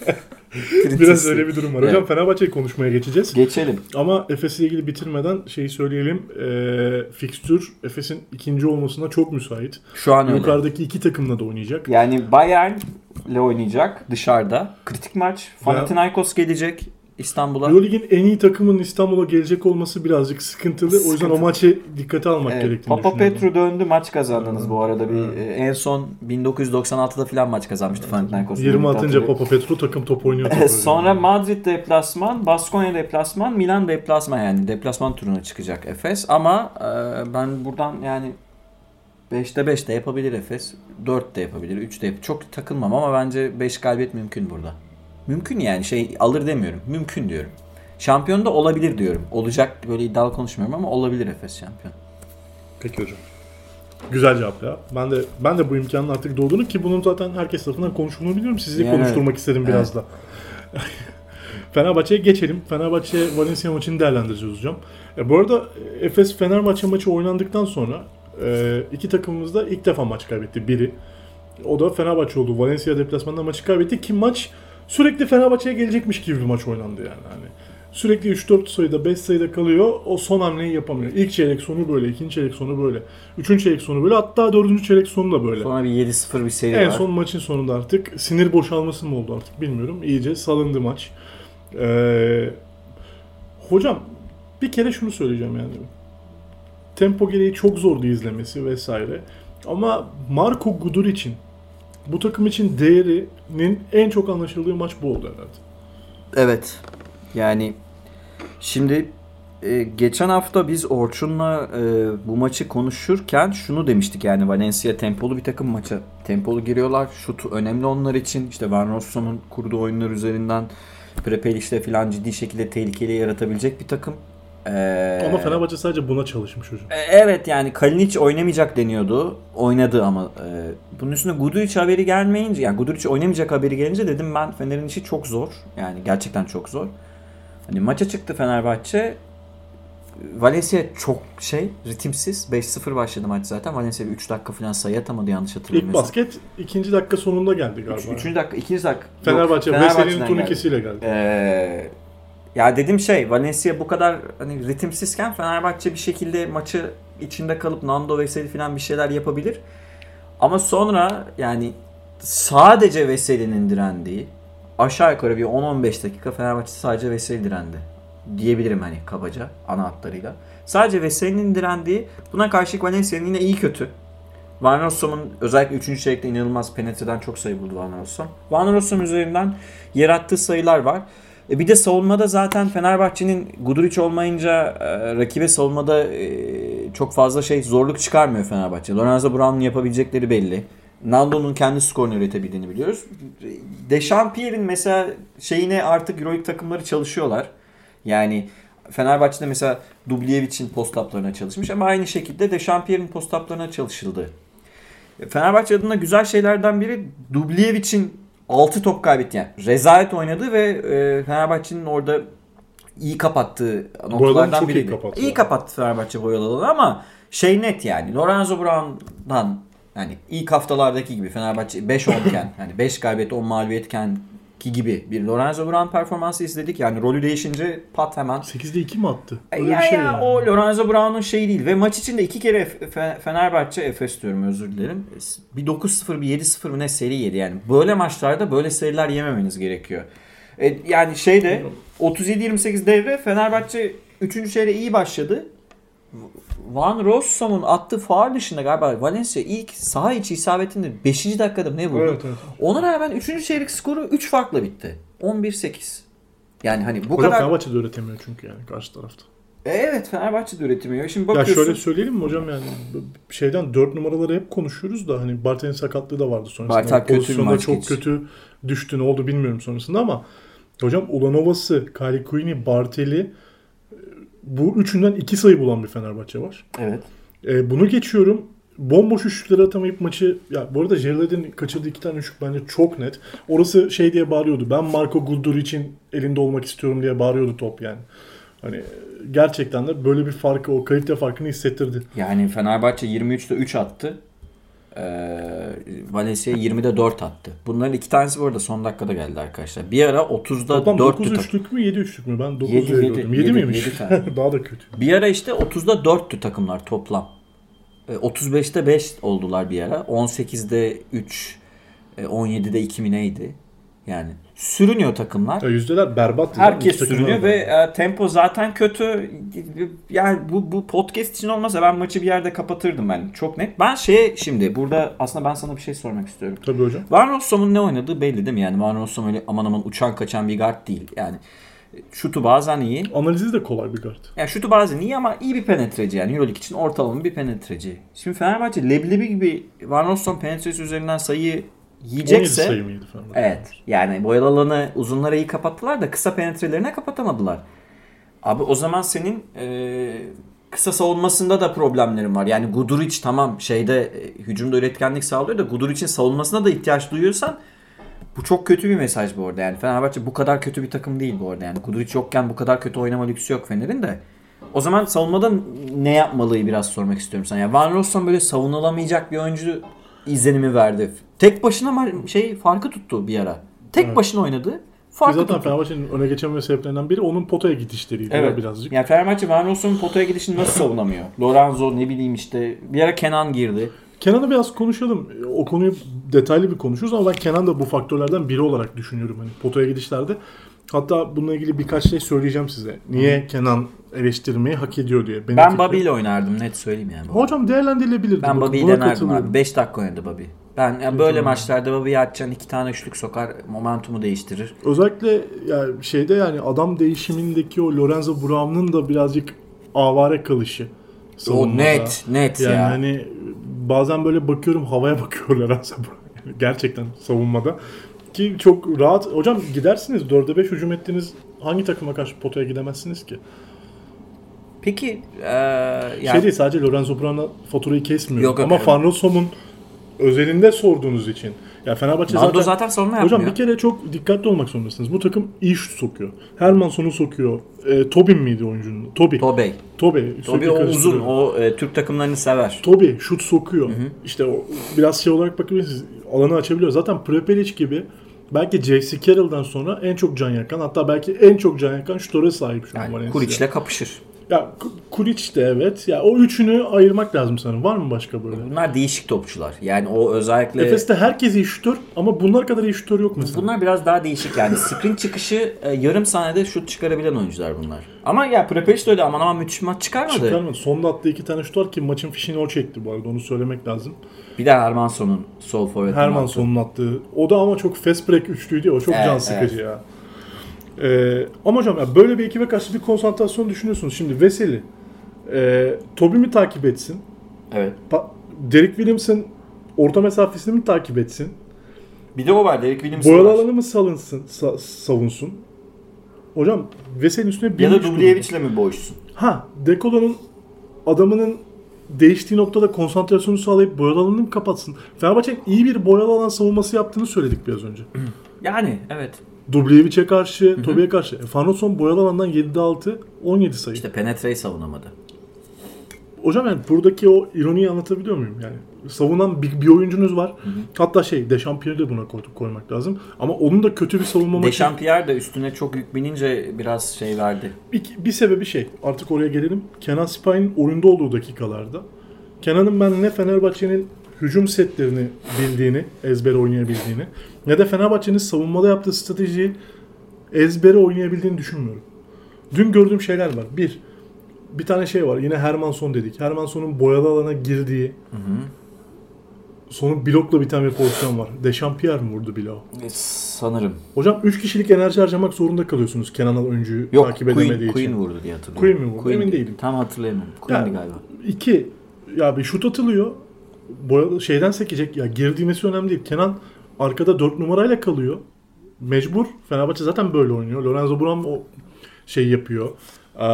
Biraz öyle bir durum var. Hocam evet. Fenerbahçe'yi konuşmaya geçeceğiz. Geçelim. Ama Efes'le ilgili bitirmeden şeyi söyleyelim. E, fikstür Efes'in ikinci olmasına çok müsait. Şu an öyle. Yukarıdaki iki takımla da oynayacak. Yani Bayern ile oynayacak dışarıda. Kritik maç. Panathinaikos gelecek İstanbul'a. Euroleague'in en iyi takımının İstanbul'a gelecek olması birazcık sıkıntılı. Sıkıntı. O yüzden o maçı dikkate almak evet, gerektiğini Papa düşünüyorum. Petru döndü, maç kazandınız hmm. bu arada. Bir hmm. en son bin dokuz yüz doksan altıda falan maç kazanmıştı Panathinaikos. yirmi atınca Papa Petru takım top oynuyor. Top Sonra Madrid deplasman, Baskonya deplasman, Milan deplasman yani deplasman turuna çıkacak Efes. Ama e, ben buradan yani beşte beş de yapabilir Efes. dört de yapabilir, üç de yapabilir. Çok takılmam ama bence beş galibiyet mümkün burada. Mümkün yani şey alır demiyorum. Mümkün diyorum. Şampiyon da olabilir diyorum. Olacak böyle iddialı konuşmuyorum ama olabilir Efes şampiyon. Peki hocam. Güzel cevap ya. Ben de ben de bu imkanın artık doğduğunu ki bunun zaten herkes tarafından konuşulduğunu biliyorum. Sizi Yani, konuşturmak istedim evet. biraz da. Fenerbahçe'ye geçelim. Fenerbahçe Valencia maçını değerlendireceğiz hocam. E, bu arada Efes Fenerbahçe maçı oynandıktan sonra e, iki takımımız da ilk defa maç kaybetti biri. O da Fenerbahçe oldu. Valencia deplasmanında maçı kaybetti ki maç sürekli Fenerbahçe'ye gelecekmiş gibi bir maç oynandı yani. Hani sürekli üç dört sayıda beş sayıda kalıyor. O son hamleyi yapamıyor. İlk çeyrek sonu böyle, ikinci çeyrek sonu böyle, üçüncü çeyrek sonu böyle, hatta dördüncü çeyrek sonu da böyle. Sonra bir yedi sıfır bir seri en var. En son maçın sonunda artık sinir boşalması mı oldu artık bilmiyorum. İyice salındı maç. Ee, hocam bir kere şunu söyleyeceğim yani. Tempo gereği çok zordu izlemesi vesaire. Ama Marko Guduric'in bu takım için değerinin en çok anlaşıldığı maç bu oldu herhalde. Evet. Yani şimdi e, geçen hafta biz Orçun'la e, bu maçı konuşurken şunu demiştik yani Valencia tempolu bir takım maça. Tempolu giriyorlar. Şutu önemli onlar için. İşte Van Rosso'nun kurduğu oyunlar üzerinden Prepeliş'te falan ciddi şekilde tehlikeli yaratabilecek bir takım. Ee, ama Fenerbahçe sadece buna çalışmış hocam. Evet yani Kalinic oynamayacak deniyordu. Oynadı ama e, bunun üstüne Guduric haberi gelmeyince, yani Guduric oynamayacak haberi gelince dedim ben Fener'in işi çok zor. Yani gerçekten çok zor. Hani maça çıktı Fenerbahçe. Valencia çok şey ritimsiz. beş sıfır başladı maç zaten. Valencia üç dakika falan sayı atamadı yanlış hatırlamıyorsam. İlk basket ikinci dakika sonunda geldi galiba. Üç, üçüncü dakika, ikinci dakika. Fenerbahçe, Yok, Veseli'nin turnikesiyle geldi. geldi. Ee, ya dedim şey, Valencia bu kadar hani ritimsizken Fenerbahçe bir şekilde maçı içinde kalıp Nando Veseli falan bir şeyler yapabilir. Ama sonra yani sadece Veseli'nin direndiği, aşağı yukarı bir on on beş dakika Fenerbahçe sadece Veseli direndi diyebilirim hani kabaca ana hatlarıyla. Sadece Veseli'nin direndiği, buna karşılık Valencia'nın yine iyi kötü. Van Rossum'un özellikle üçüncü çeyrekte inanılmaz penetreden çok sayı buldu Van Rossum. Van Rossum üzerinden yarattığı sayılar var. E bir de savunmada zaten Fenerbahçe'nin Guduric olmayınca e, rakibe savunmada e, çok fazla şey zorluk çıkarmıyor Fenerbahçe. Lorenzo Brown'un yapabilecekleri belli. Nando'nun kendi skorunu üretebildiğini biliyoruz. Dechampierre'in mesela şeyine artık Euroleague takımları çalışıyorlar. Yani Fenerbahçe'de mesela Dubljevic'in post-up'larına çalışmış ama aynı şekilde Dechampierre'in post-up'larına çalışıldı. Fenerbahçe adına güzel şeylerden biri Dubljevic'in altı top kaybetti yani. Rezalet oynadı ve e, Fenerbahçe'nin orada iyi kapattığı noktalardan biriydi. İyi kapattı, iyi kapattı Fenerbahçe boyalı alanı ama şey net yani. Lorenzo Brown'dan yani ilk haftalardaki gibi Fenerbahçe beş on iken yani beş galibiyet on mağlubiyetken ki gibi bir Lorenzo Brown performansı izledik. Yani rolü değişince pat hemen. sekizde iki mi attı? Öyle ya, bir şey ya, yani. O Lorenzo Brown'un şeyi değil. Ve maç içinde iki kere Fenerbahçe, Efes diyorum özür dilerim. Bir dokuz sıfır bir yedi sıfır ne seri yedi. Yani böyle maçlarda böyle seriler yememeniz gerekiyor. E, yani şeyde otuz yedi yirmi sekiz devre Fenerbahçe üçüncü çeyreğe iyi başladı. Van Rossum'un attığı faul dışında galiba Valencia ilk saha içi isabetinde beşinci dakikada ne vurdu? Evet, evet. Ona rağmen üçüncü çeyrek skoru üç farkla bitti. on bir sekiz. Yani hani bu hocam kadar... Fenerbahçe de üretemiyor çünkü yani karşı tarafta. Evet Fenerbahçe de üretemiyor. Şimdi bakıyorsun... Ya şöyle söyleyelim mi hocam yani şeyden dört numaraları hep konuşuyoruz da hani Bartel'in sakatlığı da vardı sonrasında. Bartel kötü bir maç çok geç. kötü düştü ne oldu bilmiyorum sonrasında ama hocam Ulanova'sı, Kalikuini, Bartel'i bu üçünden iki sayı bulan bir Fenerbahçe var. Evet. E, bunu geçiyorum. Bomboş üçlükleri atamayıp maçı... Ya bu arada Jerled'in kaçırdığı iki tane üçlük bence çok net. Orası şey diye bağırıyordu. Ben Marko Guduric'in elinde olmak istiyorum diye bağırıyordu top yani. Hani gerçekten de böyle bir farkı, o kalite farkını hissettirdi. Yani Fenerbahçe yirmi üçte üç attı. Ee, Valencia yirmide dört attı. Bunların iki tanesi bu arada son dakikada geldi arkadaşlar. Bir ara otuzda Toplam dört dokuz üçlük mü yedi üçlük mü? Ben dokuz yedi, gördüm. yedi miymiş? yedi Daha da kötü. Bir ara işte otuzda dörttü takımlar toplam. Ee, otuz beşte beş oldular bir ara. on sekizde üç, on yedide iki mi neydi? Yani sürünüyor takımlar. Ya yüzdeler berbat. Herkes sürünüyor ve e, tempo zaten kötü. Yani bu bu podcast için olmasa ben maçı bir yerde kapatırdım ben. Çok net. Ben şeye şimdi burada aslında ben sana bir şey sormak istiyorum. Tabii hocam. Van Rossum'un ne oynadığı belli değil mi? Yani Van Rossum öyle aman aman uçan kaçan bir guard değil. Yani şutu bazen iyi. Analizi de kolay bir guard. Yani şutu bazen iyi ama iyi bir penetreci yani. Euroleague için ortalama bir penetreci. Şimdi Fenerbahçe leblebi gibi Van Rossum penetresi üzerinden sayı yiyecekse evet yani boyalı alanı uzunlara iyi kapattılar da kısa penetrelerine kapatamadılar. Abi o zaman senin e, kısa savunmasında da problemlerin var. Yani Guduric tamam şeyde e, hücumda üretkenlik sağlıyor da Guduric'in savunmasına da ihtiyaç duyuyorsan bu çok kötü bir mesaj bu arada. Yani Fenerbahçe bu kadar kötü bir takım değil bu arada. Yani Guduric yokken bu kadar kötü oynama lüksü yok Fener'in de. O zaman savunmada ne yapmalıyı biraz sormak istiyorum sana. Yani Van Rossum böyle savunulamayacak bir oyuncu izlenimi verdi. Tek başına şey farkı tuttu bir ara. Tek evet. başına oynadı. Farkı zaten tuttu. Fenerbahçe'nin öne geçememe sebeplerinden biri onun potaya gidişleriydi evet. birazcık. Yani Fenerbahçe Van Rossum'un potaya gidişini nasıl savunamıyor? Lorenzo ne bileyim işte bir ara Kenan girdi. Kenan'ı biraz konuşalım. O konuyu detaylı bir konuşuruz ama ben Kenan da bu faktörlerden biri olarak düşünüyorum hani potaya gidişlerde. Hatta bununla ilgili birkaç şey söyleyeceğim size. Niye Hı. Kenan eleştirmeyi hak ediyor diye. Benim ben Bobby ile oynardım net söyleyeyim yani. Hocam değerlendirilebilirdi. Ben Bobby'yi denerdim abi. beş dakika oynadı Bobby. Ben yani böyle hocam. Maçlarda Bobby'yi atacaksın iki tane üçlük sokar momentumu değiştirir. Özellikle yani şeyde yani adam değişimindeki o Lorenzo Brown'un da birazcık avare kalışı. O net net yani ya. Hani bazen böyle bakıyorum havaya bakıyorlar aslında yani gerçekten savunmada. Ki çok rahat. Hocam gidersiniz dörde beş hücum ettiniz. Hangi takıma karşı potaya gidemezsiniz ki? Peki ee, yani... Şey değil sadece Lorenzo Brown'a faturayı kesmiyor. Yok, ama yok, Van Rossum'un özelinde sorduğunuz için. Ya Fenerbahçe Nando zaten, zaten savunma yapmıyor. Hocam bir kere çok dikkatli olmak zorundasınız. Bu takım iyi şut sokuyor. Hermansson'u sokuyor. E, Tobin miydi oyuncunun? Tobi. Tobey. Tobi. Tobi o uzun. O e, Türk takımlarını sever. Tobi şut sokuyor. Hı hı. İşte o, biraz şey olarak bakabilirsiniz. Alanı açabiliyor. Zaten Prepelic gibi belki J C Carroll'dan sonra en çok can yakan hatta belki en çok can yakan şutöre sahip şu an yani Valencia. Kuric'le kapışır. Ya Kuric de evet. Ya o üçünü ayırmak lazım sanırım. Var mı başka böyle? Bunlar değişik topçular. Yani o özellikle Efes'te herkes iyi şutör ama bunlar kadar iyi şutör yok mesela. Bunlar biraz daha değişik yani. Sprint çıkışı e, yarım saniyede şut çıkarabilen oyuncular bunlar. Ama ya Prepelic de öyle aman aman müthiş maç çıkarmadı. Çıkarmadı. Sonda attığı iki tane şut var ki maçın fişini o çekti bu arada. Onu söylemek lazım. Bir de Hermansson'un sol forvetin Hermansson'un attığı. O da ama çok fast break üçlüydü ya. O çok evet, can sıkıcı evet. ya. Ee, ama hocam ya böyle bir ekibe karşı bir konsantrasyon düşünüyorsunuz. Şimdi Veseli e, Toby mi takip etsin? Evet. Pa- Derek Williams'ın orta mesafesini mi takip etsin? Bir de o var. Derek Williams boyalı alanı mı salınsın, sa- savunsun? Hocam Veseli'nin üstüne bir ya da Dubljević'le mi boğuşsun? Ha, Dekolo'nun adamının değiştiği noktada konsantrasyonu sağlayıp boyalı alanını mı kapatsın? Fenerbahçe'nin iyi bir boyalı alan savunması yaptığını söyledik biraz önce. Yani evet. Dubljević'e karşı, Tobi'ye karşı. Van Rossum boyalı alandan yedide altı, on yedi sayı. İşte penetreyi savunamadı. Hocam yani buradaki o ironiyi anlatabiliyor muyum? Yani savunan bir, bir oyuncunuz var. Hı hı. Hatta şey Dechampierre'i de buna koy, koymak lazım. Ama onun da kötü bir savunma maçı. Dechampierre de üstüne çok yük binince biraz şey verdi. Bir, bir sebebi şey. Artık oraya gelelim. Kenan Sipahi'nin oyunda olduğu dakikalarda. Kenan'ın ben ne Fenerbahçe'nin hücum setlerini bildiğini, ezbere oynayabildiğini ne de Fenerbahçe'nin savunmada yaptığı stratejiyi ezbere oynayabildiğini düşünmüyorum. Dün gördüğüm şeyler var. Bir, bir tane şey var. Yine Hermansson dedik. Hermansson'un boyalı alana girdiği hı hı. Sonu blokla biten bir pozisyon var. Dechampierre mi vurdu bloğu? E, sanırım. Hocam üç kişilik enerji harcamak zorunda kalıyorsunuz Kenan'ın oyuncuyu Yok, takip Queen, edemediği Queen için. vurdu diye hatırlıyorum. Queen mi vurdu? Queen Emin değilim. Tam hatırlayamıyorum. Queen'di yani, galiba. İki, ya bir şut atılıyor. Boyalı şeyden sekecek. Ya girdiğmesi önemli değil. Kenan arkada dört numarayla kalıyor. Mecbur. Fenerbahçe zaten böyle oynuyor. Lorenzo Brown o şey yapıyor. Ee,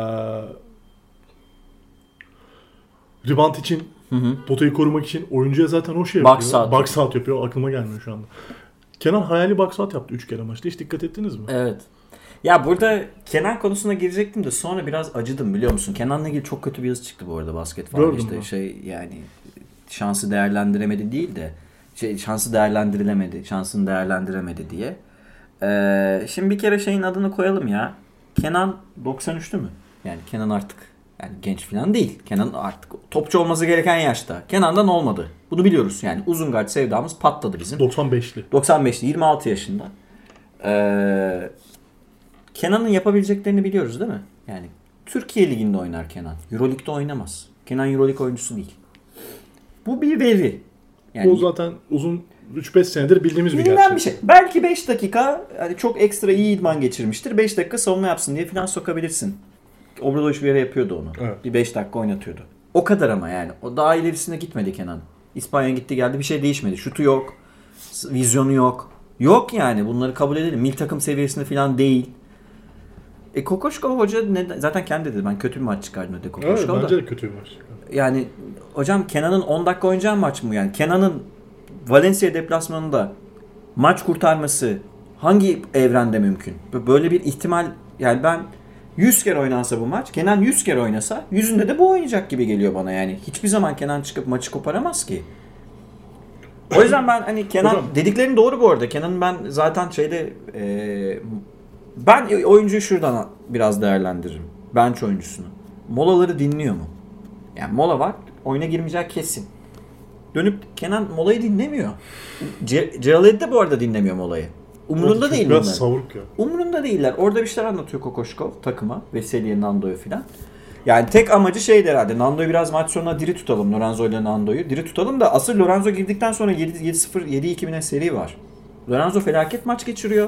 rebound için, hı hı. potayı korumak için oyuncuya zaten o şey yapıyor. Box out. Box out yapıyor. Aklıma gelmiyor şu anda. Kenan hayali box out yaptı üç kere maçta. Hiç dikkat ettiniz mi? Evet. Ya burada Kenan konusuna girecektim de sonra biraz acıdım biliyor musun? Kenan'la ilgili çok kötü bir yazı çıktı bu arada basket falan. Gördüm işte ben. şey yani şansı değerlendiremedi değil de şey şansı değerlendirilemedi, şansını değerlendiremedi diye. Ee, şimdi bir kere şeyin adını koyalım ya. Kenan doksan üçlü mü? Yani Kenan artık yani genç falan değil. Kenan artık topçu olması gereken yaşta. Kenan'dan olmadı. Bunu biliyoruz yani. Uzun guard sevdamız patladı bizim. doksan beşli. doksan beşli, yirmi altı yaşında. Ee, Kenan'ın yapabileceklerini biliyoruz değil mi? Yani Türkiye Ligi'nde oynar Kenan. Euroleague'de oynamaz. Kenan Euroleague oyuncusu değil. Bu bir veri. Yani o zaten uzun üç beş senedir bildiğimiz bir bilinen gerçek. bir şey. Belki beş dakika yani çok ekstra iyi idman geçirmiştir. beş dakika savunma yapsın diye falan sokabilirsin. Obradoviç bir yere yapıyordu onu. Evet. Bir beş dakika oynatıyordu. O kadar ama yani. O daha ilerisine gitmedi Kenan. İspanya'ya gitti geldi bir şey değişmedi. Şutu yok. Vizyonu yok. Yok yani bunları kabul edelim. Milli takım seviyesinde falan değil. E Kokoşkov hoca ne, zaten kendi dedi ben kötü bir maç çıkardım dedi Kokoşkov evet, da. bence de kötü bir maç. Yani hocam Kenan'ın on dakika oynayacağı maç mı yani? Kenan'ın Valencia deplasmanında maç kurtarması hangi evrende mümkün? Böyle bir ihtimal yani ben yüz kere oynansa bu maç, Kenan yüz kere oynasa yüzünde de bu oynayacak gibi geliyor bana yani. Hiçbir zaman Kenan çıkıp maçı koparamaz ki. O yüzden ben hani Kenan hocam, dediklerin doğru bu arada. Kenan'ın ben zaten şeyde e, ben oyuncuyu şuradan biraz değerlendiririm. Bench oyuncusunu. Molaları dinliyor mu? Yani mola var. Oyuna girmeyecek kesin. Dönüp Kenan molayı dinlemiyor. Celal'de de bu arada dinlemiyor molayı. Umurunda değil bunlar. Savuruk ya. Umurunda değiller. Orada bir şeyler anlatıyor Kokoşkov takıma. Veseli'ye, Nando'yu filan. Yani tek amacı şeydi herhalde. Nando'yu biraz maç sonuna diri tutalım. Lorenzo ile Nando'yu. Diri tutalım da asıl Lorenzo girdikten sonra yedi sıfır yedi iki bine seri var. Lorenzo felaket maç geçiriyor.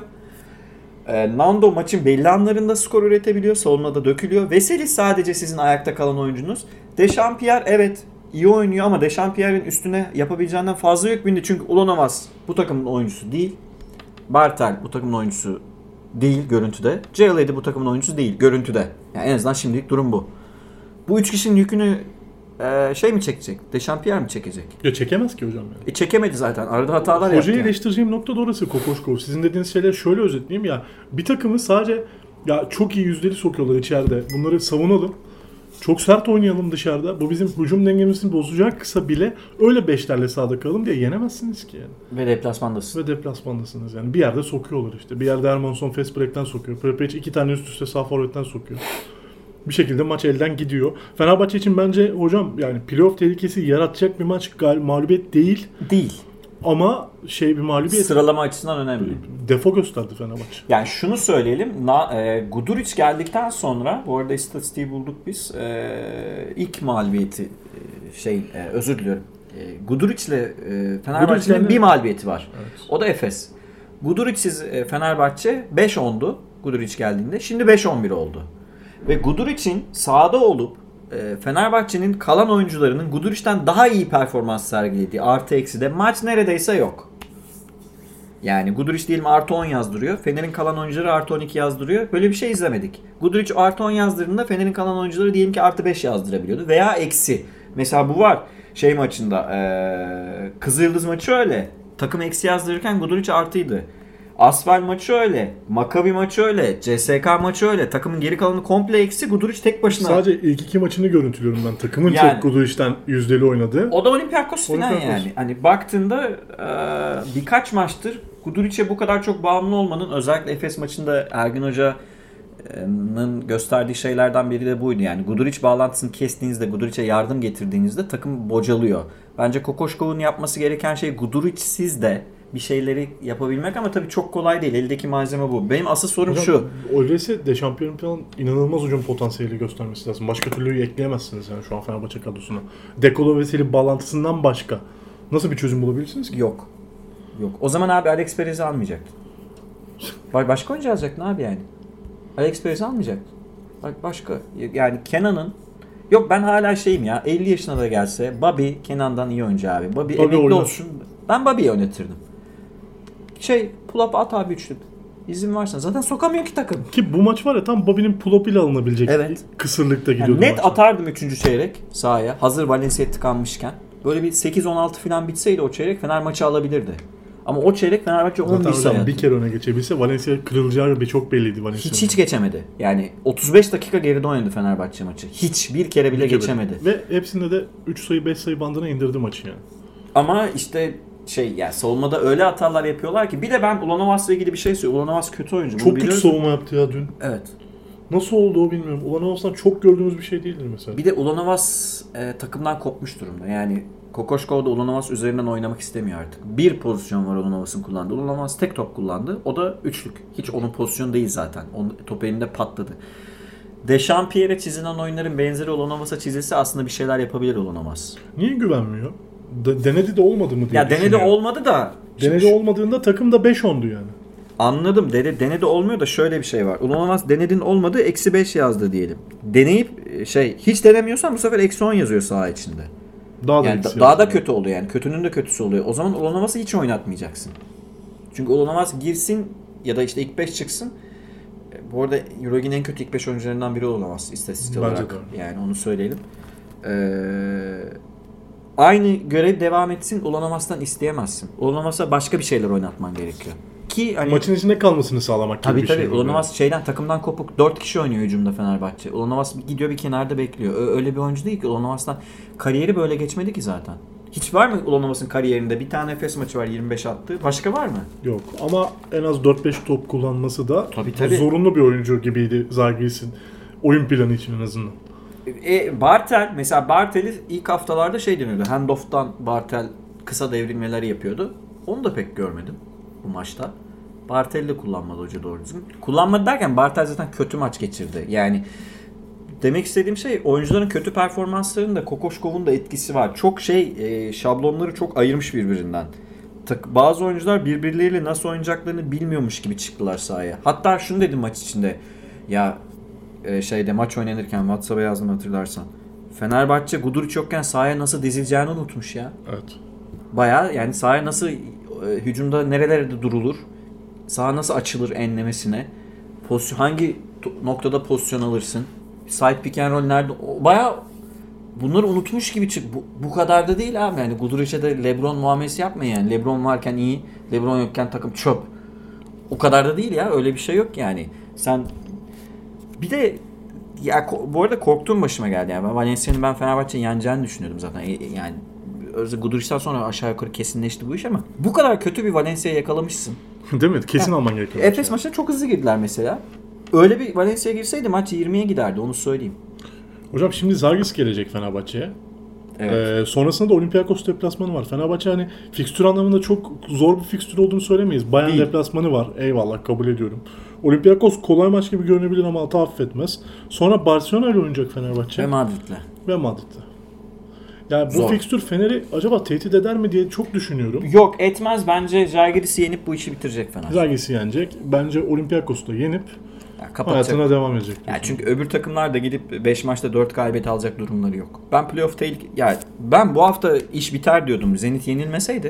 Ee, Nando maçın belli anlarında skor üretebiliyor. Savunmada dökülüyor. Veseli sadece sizin ayakta kalan oyuncunuz. Dechampierre evet iyi oynuyor ama Dechampierre'in üstüne yapabileceğinden fazla yok bindi. Çünkü Ulanovas bu takımın oyuncusu değil. Bartel bu takımın oyuncusu değil görüntüde. J L A bu takımın oyuncusu değil görüntüde. Yani en azından şimdilik durum bu. Bu üç kişinin yükünü e, şey mi çekecek? Dechampierre mi çekecek? Ya çekemez ki hocam yani. E çekemedi zaten. Arada hatalar yaptı. Hocayı yani. eleştireceğim nokta da orası Kokoşkov. Sizin dediğiniz şeyleri şöyle özetleyeyim ya. Bir takımı sadece ya çok iyi yüzdeli sokuyorlar içeride. Bunları savunalım. Çok sert oynayalım dışarıda. Bu bizim hücum dengemizin bozacaksa bile öyle beşlerle sahada kalalım diye yenemezsiniz ki yani. Ve deplasmandasın. Ve deplasmandasınız yani. Bir yerde sokuyorlar işte. Bir yerde Hermansson fast break'ten sokuyor. Prepech iki tane üst üste sağ forvetten sokuyor. Bir şekilde maç elden gidiyor. Fenerbahçe için bence hocam yani playoff tehlikesi yaratacak bir maç gal- mağlubiyet değil. Değil. Ama şey bir mağlubiyet. Sıralama açısından önemli. Defo gösterdi Fenerbahçe. Yani şunu söyleyelim. Na, e, Guduric geldikten sonra bu arada istatistiği bulduk biz. E, ilk mağlubiyeti e, şey e, özür diliyorum. E, Guduric ile e, Fenerbahçe'nin Guduric'den bir mağlubiyeti var. Evet. O da Efes. Guduric'siz e, Fenerbahçe beş ondu Guduric geldiğinde. Şimdi beş on bir oldu. Ve Guduric'in sahada olup e, Fenerbahçe'nin kalan oyuncularının Guduric'ten daha iyi performans sergilediği artı eksi de maç neredeyse yok. Yani Guduric diyelim artı on yazdırıyor. Fener'in kalan oyuncuları artı on iki yazdırıyor. Böyle bir şey izlemedik. Guduric artı on yazdırdığında Fener'in kalan oyuncuları diyelim ki artı beş yazdırabiliyordu. Veya eksi. Mesela bu var. Şey maçında e, Kızılyıldız maçı öyle. Takım eksi yazdırırken Guduric artıydı. Asvel maçı öyle. Maccabi maçı öyle. C S K maçı öyle. Takımın geri kalanı komple eksi. Guduric tek başına. Sadece ilk iki maçını görüntülüyorum ben. Takımın yani, çok Guduric'ten yüzdeli oynadı. O da Olympiakos falan yani. Hani baktığında e, birkaç maçtır Guduric'e bu kadar çok bağımlı olmanın özellikle Efes maçında Ergin Hoca'nın gösterdiği şeylerden biri de buydu. Yani Guduric bağlantısını kestiğinizde, Guduric'e yardım getirdiğinizde takım bocalıyor. Bence Kokoşkov'un yapması gereken şey Guduric'siz de bir şeyleri yapabilmek ama tabii çok kolay değil. Eldeki malzeme bu. Benim asıl sorum hocam, şu. Öyleyse Dechampierre'in falan inanılmaz hücum potansiyeli göstermesi lazım. Başka türlü ekleyemezsiniz yani şu an Fenerbahçe kadrosuna. Dekolo Veseli bağlantısından başka nasıl bir çözüm bulabilirsiniz ki? Yok. Yok. O zaman abi Alex Perez'i almayacaktı. Başka oyuncu alacaktın abi yani. Alex Perez'i almayacaktı. Bak başka. Yani Kenan'ın yok ben hala şeyim ya elli yaşına da gelse Bobby Kenan'dan iyi oyuncu abi. Bobby, Bobby emekli oynar. Olsun. Ben Bobby'yi oynatırdım. Şey pull-up at abi üçlük. İzin varsa. Zaten sokamıyor ki takım. Ki bu maç var ya tam Bobby'nin pull-up ile alınabilecek evet. Kısırlıkta gidiyordu yani net maçta. Atardım üçüncü çeyrek sahaya. Hazır Valencia tıkanmışken. Böyle bir sekiz on altı falan bitseydi o çeyrek Fener maçı alabilirdi. Ama o çeyrek Fenerbahçe on bir sayı. Bir kere öne geçebilse Valencia kırılacağı bir çok belliydi Valencia. Hiç hiç geçemedi. Yani otuz beş dakika geride oynadı Fenerbahçe maçı. Hiç bir kere bile bir geçemedi. Ve hepsinde de üç sayı beş sayı bandına indirdi maçı yani. Ama işte şey yani savunmada öyle hatalar yapıyorlar ki bir de ben Ulanovas'la ilgili bir şey söylüyorum. Ulanovas kötü oyuncu. Çok kötü savunma yaptı ya dün. Evet. Nasıl oldu o bilmiyorum. Ulanovas'tan çok gördüğümüz bir şey değildir mesela. Bir de Ulanovas e, takımdan kopmuş durumda. Yani Kokoşkov da Ulanovas üzerinden oynamak istemiyor artık. Bir pozisyon var Ulanovas'ın kullandığı. Ulanovas tek top kullandı. O da üçlük. Hiç onun pozisyonu değil zaten. Onun top elinde patladı. Dechampierre'e çizilen oyunların benzeri Ulanovas'a çizilse aslında bir şeyler yapabilir Ulanovas. Niye güvenmiyor? De, denedi de olmadı mı diye Ya denedi olmadı da. Denedi şu... olmadığında takım da beş ondu yani. Anladım. Denedi, denedi olmuyor da şöyle bir şey var. Ulanovas denedin olmadı eksi beş yazdı diyelim. Deneyip şey hiç denemiyorsan bu sefer eksi on yazıyor saha içinde. Daha da, yani da, daha da kötü oluyor yani. Kötünün de kötüsü oluyor. O zaman Ulanovas'ı hiç oynatmayacaksın. Çünkü Ulanovas girsin ya da işte ilk beş çıksın. bu arada Euroleague'in en kötü ilk beş oyuncularından biri olamaz istatistik Bence olarak. de. Yani onu söyleyelim. Ee, aynı görev devam etsin, Ulanovas'tan isteyemezsin. Ulanovas'a başka bir şeyler oynatman gerekiyor. Ki hani Maçın içinde kalmasını sağlamak gibi tabii bir tabii şey. Ulanovas şeyden takımdan kopuk dört kişi oynuyor hücumda Fenerbahçe. Ulanovas gidiyor bir kenarda bekliyor. Ö- öyle bir oyuncu değil ki. Ulanovas'tan kariyeri böyle geçmedi ki zaten. Hiç var mı Ulanovas'ın kariyerinde bir tane Efes maçı var yirmi beş attı. Başka var mı? Yok ama en az dört beş top kullanması da Tabii, tabii. zorunlu bir oyuncu gibiydi Zalgiris'in oyun planı için en azından. E, Bartel mesela Bartel'i ilk haftalarda şey deniyordu. Handoff'tan Bartel kısa devrilmeleri yapıyordu. Onu da pek görmedim bu maçta. Bartel'i de kullanmadı hoca doğru düzgün. Kullanmadı derken Bartel zaten kötü maç geçirdi. Yani demek istediğim şey oyuncuların kötü performanslarında Kokoşkov'un da etkisi var. Çok şey e, şablonları çok ayırmış birbirinden. Tak, bazı oyuncular birbirleriyle nasıl oynayacaklarını bilmiyormuş gibi çıktılar sahaya. Hatta şunu dedim maç içinde. Ya e, şeyde maç oynanırken WhatsApp'a yazdım hatırlarsan. Fenerbahçe Guduric yokken sahaya nasıl dizileceğini unutmuş ya. Evet. Bayağı yani sahaya nasıl e, hücumda nerelerde durulur? Saha nasıl açılır enlemesine? Pozisyon, hangi to- noktada pozisyon alırsın? Side pick and roll nerede? O, bayağı bunları unutmuş gibi çık. Bu, bu kadar da değil abi. Yani Guduric'e de LeBron muamelesi yapmayın yani. LeBron varken iyi, LeBron yokken takım çöp. O kadar da değil ya. Öyle bir şey yok yani. Sen bir de ya bu arada korktuğum başıma geldi yani. Valencia'nın ben Fenerbahçe'yi yeneceğini düşünüyordum zaten. Yani özellikle Guduric'ten sonra aşağı yukarı kesinleşti bu iş ama bu kadar kötü bir Valencia'yı yakalamışsın. Değil mi? Kesin Ha. alman gerekiyor. Efes maçına çok hızlı girdiler mesela. Öyle bir Valencia'ya girseydi maç yirmiye giderdi onu söyleyeyim. Hocam şimdi Zalgiris gelecek Fenerbahçe'ye. Evet. Ee, sonrasında da Olympiakos deplasmanı var. Fenerbahçe hani fikstür anlamında çok zor bir fikstür olduğunu söylemeyiz. Bayern Değil. deplasmanı var. Eyvallah kabul ediyorum. Olympiakos kolay maç gibi görünebilir ama hata affetmez. Sonra Barcelona ile oynayacak Fenerbahçe. Ve Madrid'le. Ve Madrid'le. Yani bu Zor. fikstür Fener'i acaba tehdit eder mi diye çok düşünüyorum. Yok etmez bence Žalgiris'i yenip bu işi bitirecek Fener. Zalgiris'i yenecek. Bence Olympiakos'u da yenip Ya, kapatacak. hayatına devam edecek. Yani çünkü öbür takımlar da gidip beş maçta dört galibiyet alacak durumları yok. Ben playoff tehlike... Yani ben bu hafta iş biter diyordum. Zenit yenilmeseydi.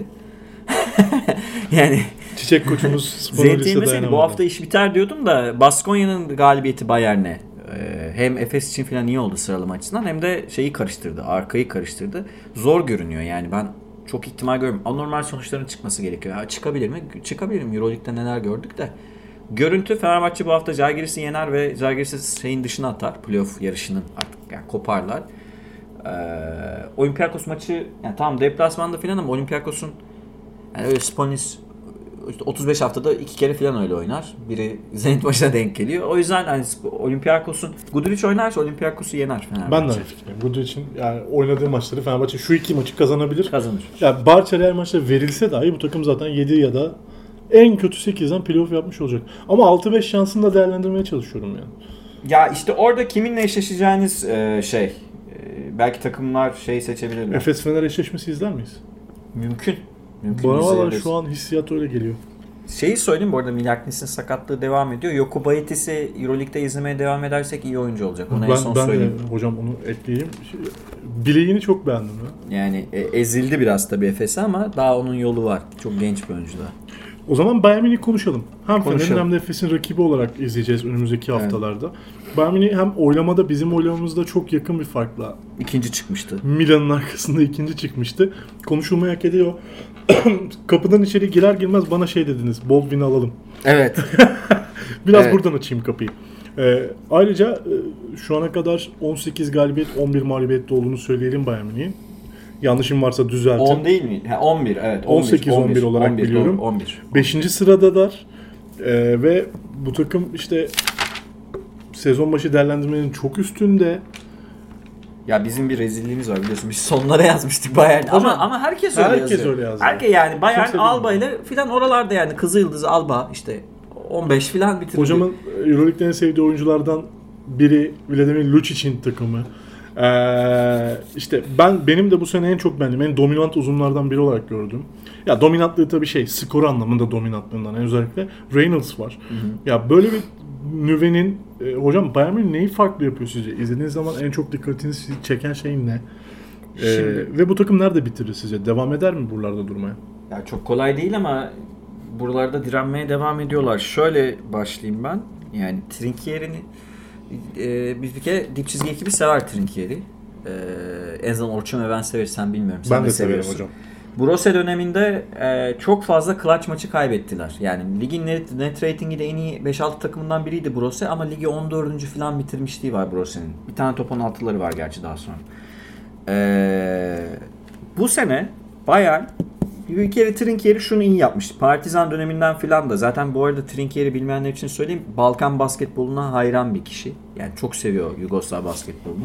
yani Çiçek koçumuz Zenit Spanoulis'e yenilmeseydi dayanamadı. bu hafta iş biter diyordum da Baskonya'nın galibiyeti Bayern'e e, hem Efes için falan iyi oldu sıralama açısından hem de şeyi karıştırdı. Arkayı karıştırdı. Zor görünüyor yani ben çok ihtimal görmüyorum. Anormal sonuçların çıkması gerekiyor. Ha, çıkabilir mi? Çıkabilir mi? Euroleague'de neler gördük de. Görüntü Fenerbahçe bu hafta Žalgiris'i yener ve Žalgiris'i şeyin dışına atar. Playoff yarışının artık yani koparlar. Ee, Olympiakos maçı yani tamam deplasmanda falan ama Olympiakos'un yani öyle Sponis işte otuz beş haftada iki kere falan öyle oynar. Biri Zenit maçına denk geliyor. O yüzden hani Olympiakos'un Guduric oynarsa Olympiakos'u yener Fenerbahçe. Ben de aynı fikirdeyim. Bunun için yani oynadığı maçları Fenerbahçe şu iki maçı kazanabilir. Kazanır. Yani Barça Real maçları verilse dahi bu takım zaten yedi ya da en kötü sekizden playoff yapmış olacak. Ama altı beş şansını da değerlendirmeye çalışıyorum yani. Ya işte orada kiminle eşleşeceğiniz e, şey e, belki takımlar şey seçebilirler. Efes Fener eşleşmesi izler miyiz? Mümkün. Mümkün. Bana valla izleyebiliriz. şu an hissiyat öyle geliyor. Şeyi söyleyeyim bu arada Milaknis'in sakatlığı devam ediyor. Yokubaitis'i Euroleague'de izlemeye devam edersek iyi oyuncu olacak. Onu en son Ben, ben de söyleyeyim. hocam onu ekleyeyim. Şey, bileğini çok beğendim ya. Yani e, ezildi biraz tabii Efes'e ama daha onun yolu var. Çok genç bir oyuncu daha. O zaman Bayern Münih'i konuşalım. Hem Konuşalım. Fener'in hem de Efes'in rakibi olarak izleyeceğiz önümüzdeki Evet. haftalarda. Bayern Münih hem oylamada bizim oylamamızda çok yakın bir farkla İkinci çıkmıştı. Milan'ın arkasında ikinci çıkmıştı. Konuşulmayı hak ediyor. Kapıdan içeri girer girmez bana şey dediniz. Baldwin'i alalım. Evet. Biraz Evet. buradan açayım kapıyı. Ee, ayrıca e, şu ana kadar on sekiz galibiyet on bir mağlubiyette olduğunu söyleyelim Bayern Münih'in. Yanlışım varsa düzeltin. on değil mi? Ha, on bir evet. on sekiz on bir olarak on bir, biliyorum. doğru, on bir. beşinci sıradalar. Ee, ve bu takım işte sezon başı değerlendirmenin çok üstünde. Ya bizim bir rezilliğimiz var biliyorsun. Biz sonlara yazmıştık Bayern. Ama ama herkes öyle herkes yazıyor. öyle yazdı. Herkes yani Bayern Kimse Alba ile filan oralarda yani Kızılyıldız Alba işte on beş filan bitirdi. Hocamın Euroleague'de en sevdiği oyunculardan biri Vladimir Lucic'in takımı. Ee, işte ben benim de bu sene en çok beğendiğim, en dominant uzunlardan biri olarak gördüm. Ya dominantlığı tabii şey, skor anlamında dominantlığından en özellikle Reynolds var. Hı hı. Ya böyle bir nüvenin e, hocam Bayern Münih neyi farklı yapıyor sizce? İzlediğiniz zaman en çok dikkatinizi çeken şey ne? Ee, Şimdi- ve bu takım nerede bitirir sizce? Devam eder mi buralarda durmaya? Ya çok kolay değil ama buralarda direnmeye devam ediyorlar. Şöyle başlayayım ben. Yani Trinkieri'ni e, biz bir kere dip çizgi ekibi sever Trinkieri. E, en azından Orçun ve ben severiz, sen bilmiyorum. Sen ben de, de severim seviyorsun. hocam. Brose döneminde e, çok fazla clutch maçı kaybettiler. Yani ligin net, net ratingi de en iyi beş altı takımından biriydi Brose ama ligi on dördüncü falan bitirmişliği var Brose'nin. Bir tane top on altıları var gerçi daha sonra. E, bu sene Bayern bir kere Trinkieri şunu iyi yapmıştı. Partizan döneminden filan da zaten bu arada Trinkieri bilmeyenler için söyleyeyim. Balkan basketboluna hayran bir kişi. Yani çok seviyor Yugoslav basketbolunu.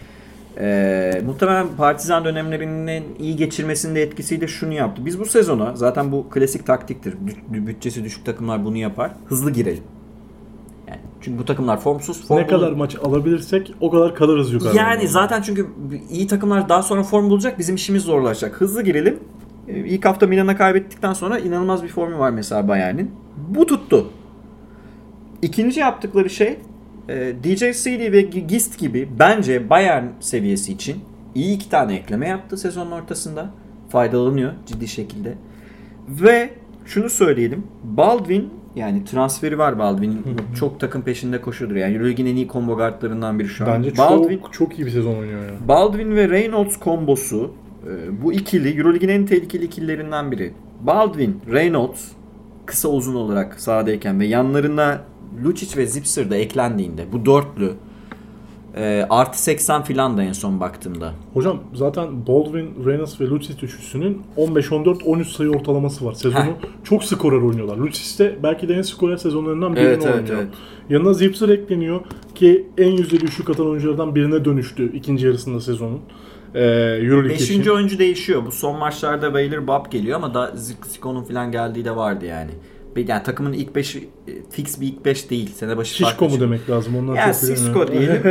Ee, muhtemelen Partizan dönemlerinin iyi geçirmesinde etkisiyle şunu yaptı. Biz bu sezona zaten bu klasik taktiktir. Bütçesi düşük takımlar bunu yapar. Hızlı girelim. Yani çünkü bu takımlar formsuz. Form ne kadar maç alabilirsek o kadar kalırız yukarıda. Yani zaten çünkü iyi takımlar daha sonra form bulacak. Bizim işimiz zorlaşacak. Hızlı girelim. İlk hafta Milan'a kaybettikten sonra inanılmaz bir formu var mesela Bayern'in. Bu tuttu. İkinci yaptıkları şey D J Seeley ve Gist gibi bence Bayern seviyesi için iyi iki tane ekleme yaptı sezonun ortasında. Faydalanıyor ciddi şekilde. Ve şunu söyleyelim. Baldwin, yani transferi var Baldwin'in. Çok takım peşinde koşuyordur. Yani Euroleague'in en iyi combo guardlarından biri şu an. Bence Baldwin, çok çok iyi bir sezon oynuyor yani. Baldwin ve Reynolds kombosu, bu ikili Euroleague'in en tehlikeli ikililerinden biri. Baldwin, Reynolds kısa uzun olarak sahadayken ve yanlarına Lucic ve Zipser da eklendiğinde bu dörtlü e, artı seksen filan da en son baktığımda. Hocam zaten Baldwin, Reynolds ve Lucic üçlüsünün on beş on dört on üç sayı ortalaması var. Sezonu Heh. çok skorer oynuyorlar. Lucic de belki de en skorer sezonlarından birini evet, evet, oynuyor. Evet. Yanına Zipser ekleniyor ki en yüzdeli üçlük atan oyunculardan birine dönüştü ikinci yarısında sezonun. Ee, Euroleague Beşinci için. oyuncu değişiyor. Bu son maçlarda Weyler Bob geliyor ama da Zico'nun falan geldiği de vardı yani. Yani takımın ilk beşi fix bir ilk beş değil. Sene başı Şişko mu demek lazım? Onlar yani Şişko diyelim.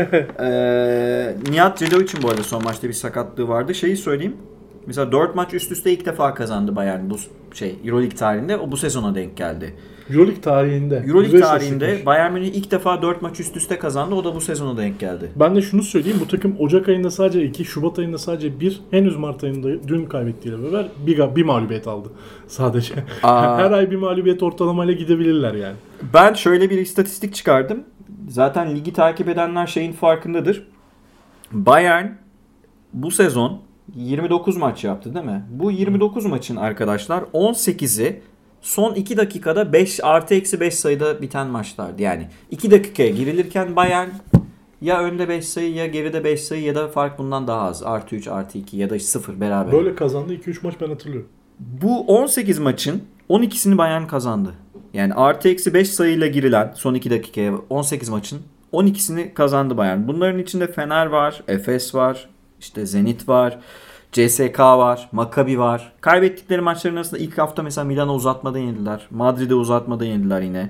ee, Nihat Celovic'in bu arada son maçta bir sakatlığı vardı. Şeyi söyleyeyim. Mesela dört maç üst üste ilk defa kazandı Bayern bu şey Euroleague tarihinde. O bu sezona denk geldi. Euroleague tarihinde. Euroleague tarihinde Bayern Münih ilk defa dört maç üst üste kazandı. O da bu sezona denk geldi. Ben de şunu söyleyeyim. Bu takım Ocak ayında sadece iki, Şubat ayında sadece bir, henüz Mart ayında dün kaybettiğiyle beraber bir, bir mağlubiyet aldı sadece. Her ay bir mağlubiyet ortalamayla gidebilirler yani. Ben şöyle bir istatistik çıkardım. Zaten ligi takip edenler şeyin farkındadır. Bayern bu sezon yirmi dokuz maç yaptı değil mi? Bu yirmi dokuz maçın arkadaşlar on sekizi son iki dakikada beş artı eksi beş sayıda biten maçlardı. Yani iki dakikaya girilirken Bayern ya önde beş sayı ya geride beş sayı ya da fark bundan daha az. Artı üç artı iki ya da sıfır beraber. Böyle kazandı iki üç maç ben hatırlıyorum. Bu on sekiz maçın on ikisini Bayern kazandı. Yani artı eksi beş sayıyla girilen son iki dakikaya on sekiz maçın on ikisini kazandı Bayern. Bunların içinde Fener var, Efes var, işte Zenit var, C S K var, Maccabi var. Kaybettikleri maçların arasında ilk hafta mesela Milan'a uzatmada yenildiler. Madrid'e uzatmada yenildiler yine.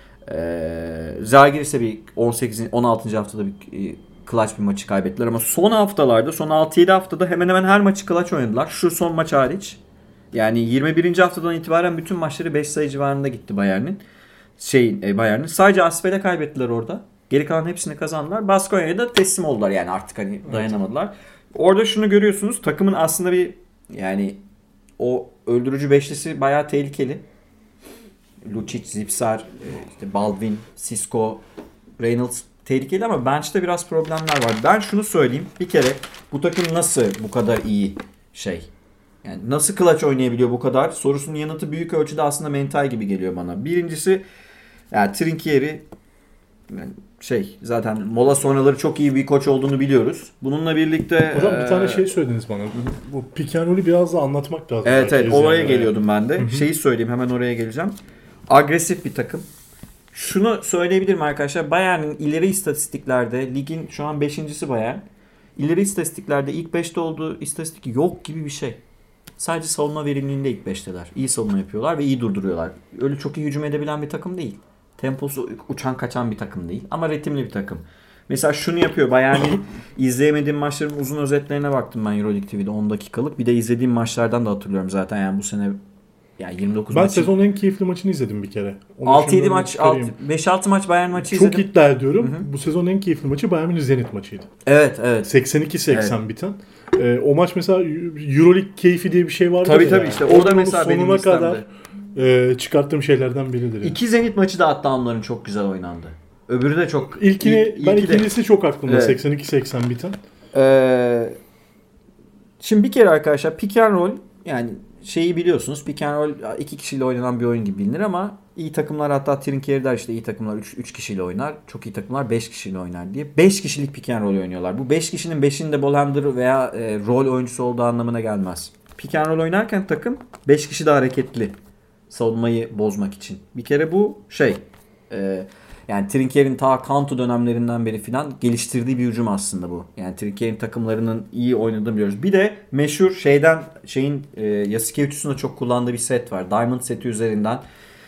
Ee, Zalgiris'e bir on sekiz on altıncı haftada bir e, clutch bir maçı kaybettiler ama son haftalarda, son altı yedi haftada hemen hemen her maçı clutch oynadılar. Şu son maç hariç. Yani yirmi birinci haftadan itibaren bütün maçları beş sayı civarında gitti Bayern'in. Şey, e, Bayern'in. Sadece Asfel'e kaybettiler orada. Geri kalan hepsini kazandılar. Baskonya'ya da teslim oldular yani artık hani dayanamadılar. Evet. Orada şunu görüyorsunuz. Takımın aslında bir yani o öldürücü beşlisi bayağı tehlikeli. Lucic, Zipser, işte Baldwin, Sisko, Reynolds tehlikeli ama bench'te biraz problemler var. Ben şunu söyleyeyim. Bir kere bu takım nasıl bu kadar iyi şey? Yani nasıl clutch oynayabiliyor bu kadar? Sorusunun yanıtı büyük ölçüde aslında mental gibi geliyor bana. Birincisi yani Trinkieri yani şey zaten mola sonraları çok iyi bir koç olduğunu biliyoruz. Bununla birlikte hocam bir tane şey söylediniz bana. Bu pick and roll'ü biraz da anlatmak lazım. Evet evet oraya yani. Geliyordum ben de. Hı-hı. Şeyi söyleyeyim hemen oraya geleceğim. Agresif bir takım. Şunu söyleyebilirim arkadaşlar. Bayern'in ileri istatistiklerde ligin şu an beşincisi Bayern. İleri istatistiklerde ilk beşte olduğu istatistik yok gibi bir şey. Sadece savunma verimliliğinde ilk beşteler. İyi savunma yapıyorlar ve iyi durduruyorlar. Öyle çok iyi hücum edebilen bir takım değil. Temposu uçan kaçan bir takım değil. Ama ritimli bir takım. Mesela şunu yapıyor. Bayern'in izleyemediğim maçların uzun özetlerine baktım ben Euroleague T V'de on dakikalık. Bir de izlediğim maçlardan da hatırlıyorum zaten. Yani bu sene yani yirmi dokuz ben maçı. sezonun en keyifli maçını izledim bir kere. altı yedi maç, beş altı maç Bayern maçı çok izledim. Çok iddia ediyorum. Hı-hı. Bu sezonun en keyifli maçı Bayern Münih Zenit maçıydı. Evet, evet. seksen iki seksen evet. biten. Ee, o maç mesela Euroleague keyfi diye bir şey vardı. Tabii tabii yani. işte orada mesela benim sonuna kadar e, çıkarttığım şeylerden biridir. Yani. İki Zenit maçı da hatta onların çok güzel oynandı. Öbürü de çok... İlkini, ilk, ben ilki ikincisi de... çok aklımda. Evet. seksen iki seksen biten. Ee, şimdi bir kere arkadaşlar pick and roll, yani şeyi biliyorsunuz, pick and roll iki kişiyle oynanan bir oyun gibi bilinir ama iyi takımlar, hatta Trinkieri der işte iyi takımlar üç kişiyle oynar. Çok iyi takımlar beş kişiyle oynar diye. beş kişilik pick and roll oynuyorlar. Bu beş kişinin beşinde ball handler veya e, rol oyuncusu olduğu anlamına gelmez. Pick and roll oynarken takım beş kişi de hareketli. Savunmayı bozmak için. Bir kere bu şey e, yani Trinkieri'nin ta Kanto dönemlerinden beri filan geliştirdiği bir hücum aslında bu. Yani Trinkieri'nin takımlarının iyi oynadığını biliyoruz. Bir de meşhur şeyden şeyin e, Yasikevicius'un da çok kullandığı bir set var. Diamond seti üzerinden.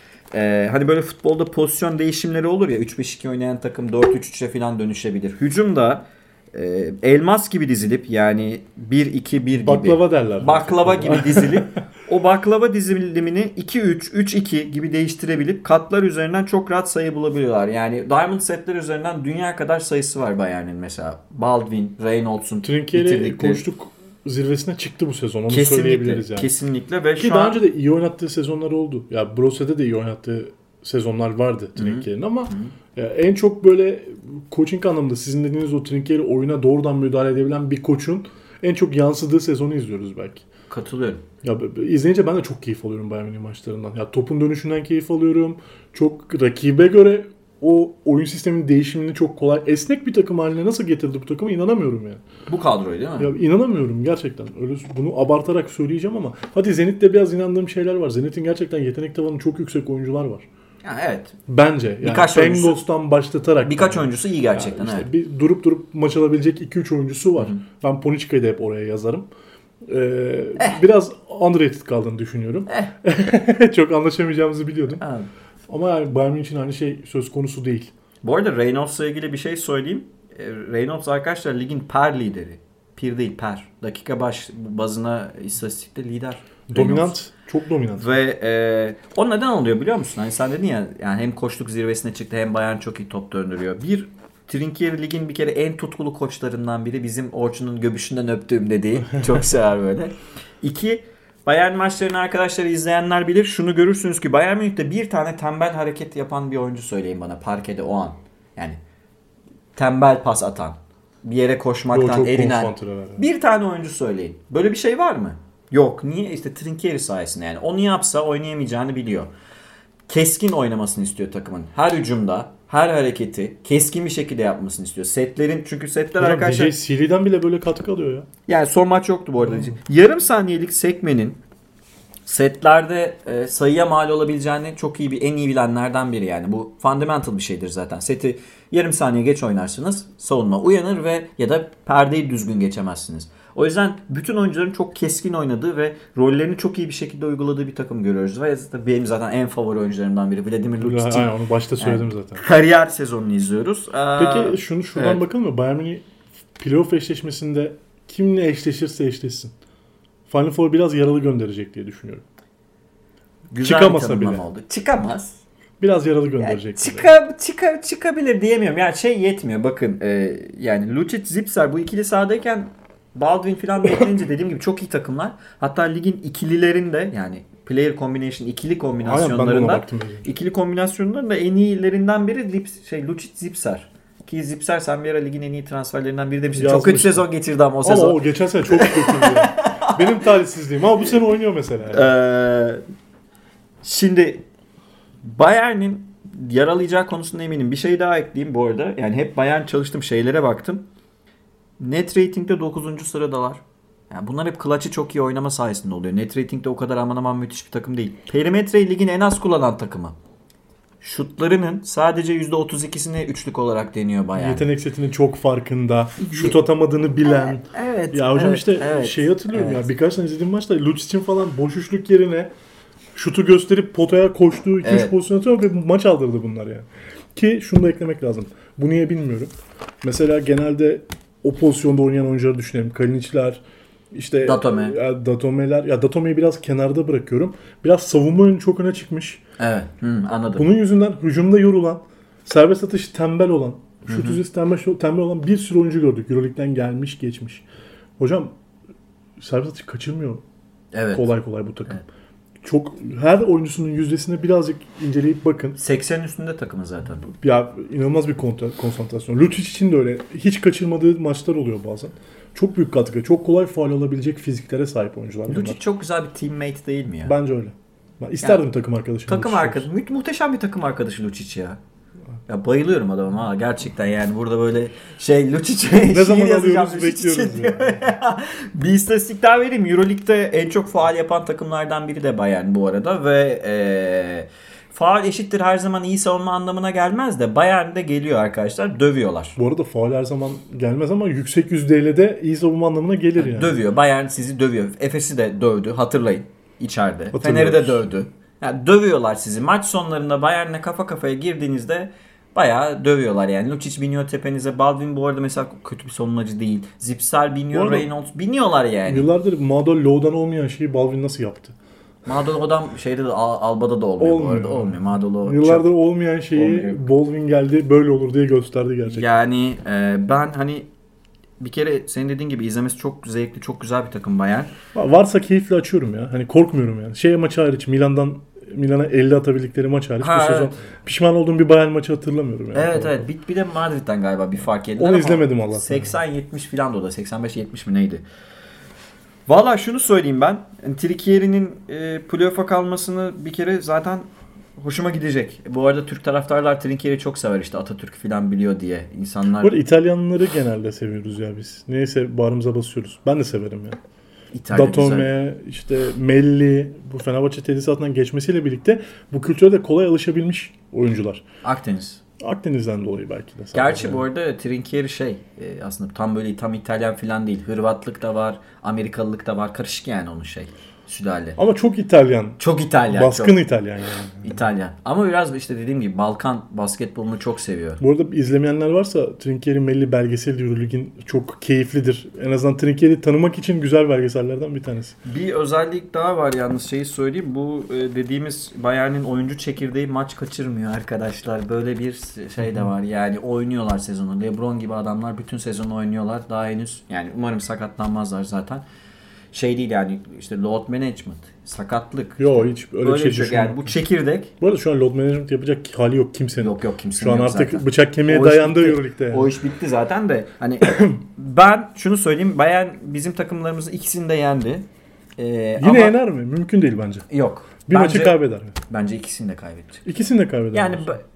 E, hani böyle futbolda pozisyon değişimleri olur ya, üç beş iki oynayan takım dört üç üçe filan dönüşebilir. Hücumda e, elmas gibi dizilip, yani bir iki bir gibi. Baklava derler. Baklava gibi dizilip o baklava dizilimini iki üç, üç iki gibi değiştirebilip katlar üzerinden çok rahat sayı bulabiliyorlar. Yani Diamond setler üzerinden dünya kadar sayısı var Bayern'in mesela. Baldwin, Reynolds'un Trinkieri koştuk zirvesine çıktı bu sezon. Onu kesinlikle, söyleyebiliriz yani. Kesinlikle. Ve Ki şu daha an... önce de iyi oynattığı sezonlar oldu. Ya Brose'de de iyi oynattığı sezonlar vardı Trinkieri'nin ama ya en çok böyle coaching anlamında sizin dediğiniz o Trinkieri oyuna doğrudan müdahale edebilen bir koçun en çok yansıdığı sezonu izliyoruz belki. Katılıyorum. Ya izleyince ben de çok keyif alıyorum Bayern Münih maçlarından. Ya topun dönüşünden keyif alıyorum. Çok rakibe göre o oyun sisteminin değişimini çok kolay, esnek bir takım haline nasıl getirdi bu takımı inanamıyorum yani. Bu kadroyu değil mi? Ya inanamıyorum gerçekten. Öyle bunu abartarak söyleyeceğim ama hadi Zenit'te biraz inandığım şeyler var. Zenit'in gerçekten yetenek tavanı çok yüksek oyuncular var. Ya evet. Bence. Yani birkaç Pengos'tan başlatarak. Birkaç yani. oyuncusu iyi gerçekten. Yani işte evet. Bir durup durup maç alabilecek iki üç oyuncusu var. Hı-hı. Ben Ponička'yı da hep oraya yazarım. Ee, eh. Biraz underrated kaldığını düşünüyorum. Eh. Çok anlaşamayacağımızı biliyordum. Evet. Ama yani Bayern Münih için aynı şey söz konusu değil. Bu arada Reynolds'la ilgili bir şey söyleyeyim. Reynolds arkadaşlar ligin per lideri. Pir değil per. Dakika baş bazına istatistikte lider. Dominant. Reynolds. Çok dominant. Ve e, o neden oluyor biliyor musun? Hani sen dedin ya, yani hem koçluk zirvesine çıktı hem Bayern çok iyi top döndürüyor. Bir, Trinkieri ligin bir kere en tutkulu koçlarından biri, bizim Orçun'un göbüşünden öptüğüm dediği. Çok sever böyle. İki, Bayern maçlarını arkadaşlar izleyenler bilir. Şunu görürsünüz ki Bayern Münih'te bir tane tembel hareket yapan bir oyuncu söyleyin bana parkede o an. Yani tembel pas atan, bir yere koşmaktan Yo, erinen bir tane oyuncu söyleyin. Böyle bir şey var mı? Yok. Niye? İşte Trinkieri sayesinde yani. Onu yapsa oynayamayacağını biliyor. Keskin oynamasını istiyor takımın. Her hücumda, her hareketi keskin bir şekilde yapmasını istiyor. Setlerin, çünkü setler hocam, arkadaşlar... D J Sealy'den bile böyle katkı alıyor ya. Yani son maç yoktu bu arada. Hmm. Yarım saniyelik sekmenin setlerde e, sayıya mal olabileceğini çok iyi bir, en iyi bilenlerden biri yani. Bu fundamental bir şeydir zaten. Seti yarım saniye geç oynarsınız, savunma uyanır ve ya da perdeyi düzgün geçemezsiniz. O yüzden bütün oyuncuların çok keskin oynadığı ve rollerini çok iyi bir şekilde uyguladığı bir takım görüyoruz. Ve benim zaten en favori oyuncularımdan biri Vladimir Lučić. Aynen, onu başta söyledim yani, zaten. Kariyer sezonunu izliyoruz. Peki şunu şuradan evet. bakalım mı? Bayern Münih playoff eşleşmesinde kimle eşleşirse eşleşsin. Final Four biraz yaralı gönderecek diye düşünüyorum. Güzel çıkamasa bile. Oldu. Çıkamaz. Biraz yaralı gönderecek. Yani çıka, çıka, çıkabilir diyemiyorum. Yani şey yetmiyor. Bakın e, yani Lučić, Zipser bu ikili sahadayken Baldwin falan beklenince dediğim gibi çok iyi takımlar. Hatta ligin ikililerinde yani player combination ikili kombinasyonlarında ikili kombinasyonlarında en iyilerinden biri Lips, şey Lučić, Zipser. Ki Zipser sen bir ara ligin en iyi transferlerinden biri demiştin. Çok kötü sezon geçirdi ama o sezon. Ama o geçen sene çok kötüydü. Benim talihsizliğim ama bu sene oynuyor mesela. Yani. Ee, şimdi Bayern'in yaralayacağı konusunda eminim. Bir şey daha ekleyeyim bu arada. Yani hep Bayern çalıştım, şeylere baktım. Net rating'de dokuzuncu sıradalar. Yani bunlar hep clutch'ı çok iyi oynama sayesinde oluyor. Net rating'de o kadar aman aman müthiş bir takım değil. Perimetreyi ligin en az kullanan takımı. Şutlarının sadece yüzde otuz ikisini üçlük olarak deniyor Bayern. Yetenek setinin çok farkında. Şut atamadığını bilen. Evet. evet ya hocam evet, işte evet, şey hatırlıyorum evet. ya birkaç tane izlediğim maçta Lučić'in falan boş üçlük yerine şutu gösterip potaya koştuğu iki üç evet. pozisyon atıyor ve maç aldırdı bunlar yani. Ki şunu da eklemek lazım. Bu niye bilmiyorum. Mesela genelde o pozisyonda oynayan oyuncuları düşünelim. Kalinic'ler, işte Datome. Ya, Datome'ler. Ya Datome'yi biraz kenarda bırakıyorum. Biraz savunma oyunu çok öne çıkmış. Evet. Hı, anladım. Bunun yüzünden hücumda yorulan, serbest atış tembel olan, şut yüzdesi tembel, tembel olan bir sürü oyuncu gördük. Euroleague'den gelmiş geçmiş. Hocam serbest atış kaçırmıyor. Evet. Kolay kolay bu takım. Evet. çok her oyuncusunun yüzdesine birazcık inceleyip bakın. seksen üstünde takımı zaten. Ya inanılmaz bir konsantrasyon. Lucic için de öyle. Hiç kaçırmadığı maçlar oluyor bazen. Çok büyük katkı. Çok kolay faul alabilecek fiziklere sahip oyuncular bunlar. Lucic çok güzel bir teammate değil mi ya? Bence öyle. Ben isterdim yani, takım arkadaşım. Takım arkadaşı. Mu- muhteşem bir takım arkadaşı Lucic ya. Ya bayılıyorum adama ha gerçekten yani burada böyle şey Lucic'e ne zaman alıyoruz bekliyoruz. Bir istatistik daha vereyim. Euroleague'de en çok faal yapan takımlardan biri de Bayern bu arada ve ee, faal eşittir her zaman iyi savunma anlamına gelmez de Bayern'de geliyor arkadaşlar. Dövüyorlar. Bu arada faal her zaman gelmez ama yüksek yüzdeyle de iyi savunma anlamına gelir yani. Dövüyor. Bayern sizi dövüyor. Efes'i de dövdü. Hatırlayın. İçeride. Fener'i de dövdü. Yani dövüyorlar sizi. Maç sonlarında Bayern'le kafa kafaya girdiğinizde bayağı dövüyorlar yani. Lucic biniyor tepenize. Baldwin bu arada mesela kötü bir savunmacı değil. Zipsel biniyor. Reynolds biniyorlar yani. Yıllardır Mado Low'dan olmayan şeyi Baldwin nasıl yaptı? Madolo'dan şeyde de Alba'da da olmuyor, olmuyor bu arada. Olmuyor. Madolo yıllardır çok... olmayan şeyi olmuyor. Baldwin geldi böyle olur diye gösterdi gerçekten. Yani e, ben hani bir kere senin dediğin gibi izlemesi çok zevkli, çok güzel bir takım Bayern. Varsa keyifle açıyorum ya. Hani korkmuyorum yani. Şey maçı hariç Milan'dan Milan'a elli atabildikleri maç hariç ha, bu sezon evet. Pişman olduğum bir Bayern maçı hatırlamıyorum yani. Evet evet. Bir, bir de Madrid'den galiba bir fark yediler onu ama izlemedim Allah'tan. seksen yetmiş falan da o da. seksen beş yetmiş mi neydi? Valla şunu söyleyeyim ben. Yani Trikieri'nin e, playoff'a kalmasını bir kere zaten hoşuma gidecek. Bu arada Türk taraftarlar Trikieri çok sever işte Atatürk falan biliyor diye insanlar. Bu arada İtalyanları genelde seviyoruz ya biz. Neyse bağrımıza basıyoruz. Ben de severim ya. İtalya Datome, güzel. işte Melli, bu Fenerbahçe tesisatından geçmesiyle birlikte bu kültüre de kolay alışabilmiş oyuncular. Akdeniz. Akdeniz'den dolayı belki de. Gerçi yani. Bu arada Trinkieri şey e, aslında tam böyle tam İtalyan falan değil. Hırvatlık da var, Amerikalılık da var. Karışık yani onun şey. Sülale. Ama çok İtalyan. Çok İtalyan. Baskın çok. İtalyan yani. İtalyan. Ama biraz işte dediğim gibi Balkan basketbolunu çok seviyor. Bu arada izlemeyenler varsa Trinkieri Melli belgeseli Euroleague'in çok keyiflidir. En azından Trinkieri tanımak için güzel belgesellerden bir tanesi. Bir özellik daha var yalnız şeyi söyleyeyim. Bu dediğimiz Bayern'in oyuncu çekirdeği maç kaçırmıyor arkadaşlar. Böyle bir şey de var. Yani oynuyorlar sezonu. LeBron gibi adamlar bütün sezonu oynuyorlar. Daha henüz yani umarım sakatlanmazlar zaten. Şey değil yani işte load management, sakatlık. Yok işte, hiç öyle bir şey düşünmüyorum. Yani bu çekirdek. Bu arada şu an load management yapacak hali yok kimsenin. Yok yok kimsenin Şu an yok artık zaten. Bıçak kemiğe dayandı Euroleague'de. Yani. O iş bitti zaten de. Hani ben şunu söyleyeyim. Bayern bizim takımlarımızın ikisini de yendi. Ee, Yine ama... yener mi? Mümkün değil bence. Yok. Bir bence, maçı kaybeder mi? Bence ikisini de kaybedecek. İkisini de kaybeder. Yani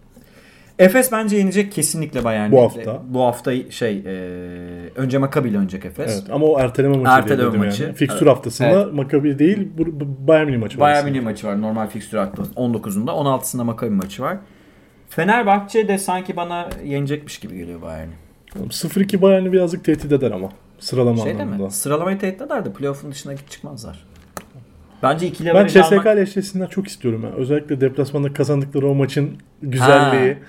Efes bence yenecek kesinlikle Bayern'le. Bu hafta. Bu hafta şey e, önce Maccabi ile oynayacak Efes. Evet ama o erteleme maçı erteleme dedim maçı. Yani. Fikstür evet. haftasında evet. Maccabi değil Bayern Münih maçı var. Bayern Münih maçı var normal fikstür haftası on dokuzunda on altısında Maccabi maçı var. Fenerbahçe de sanki bana yenecekmiş gibi geliyor Bayern'i. sıfır iki Bayern'i birazcık tehdit eder ama sıralama şey anlamında. Mi? Sıralamayı tehdit eder de playoff'un dışına çıkmazlar. Bence ikili ben C S K ile eşleşsinler çok istiyorum. Yani. Özellikle deplasmanda kazandıkları o maçın güzelliği. Ha.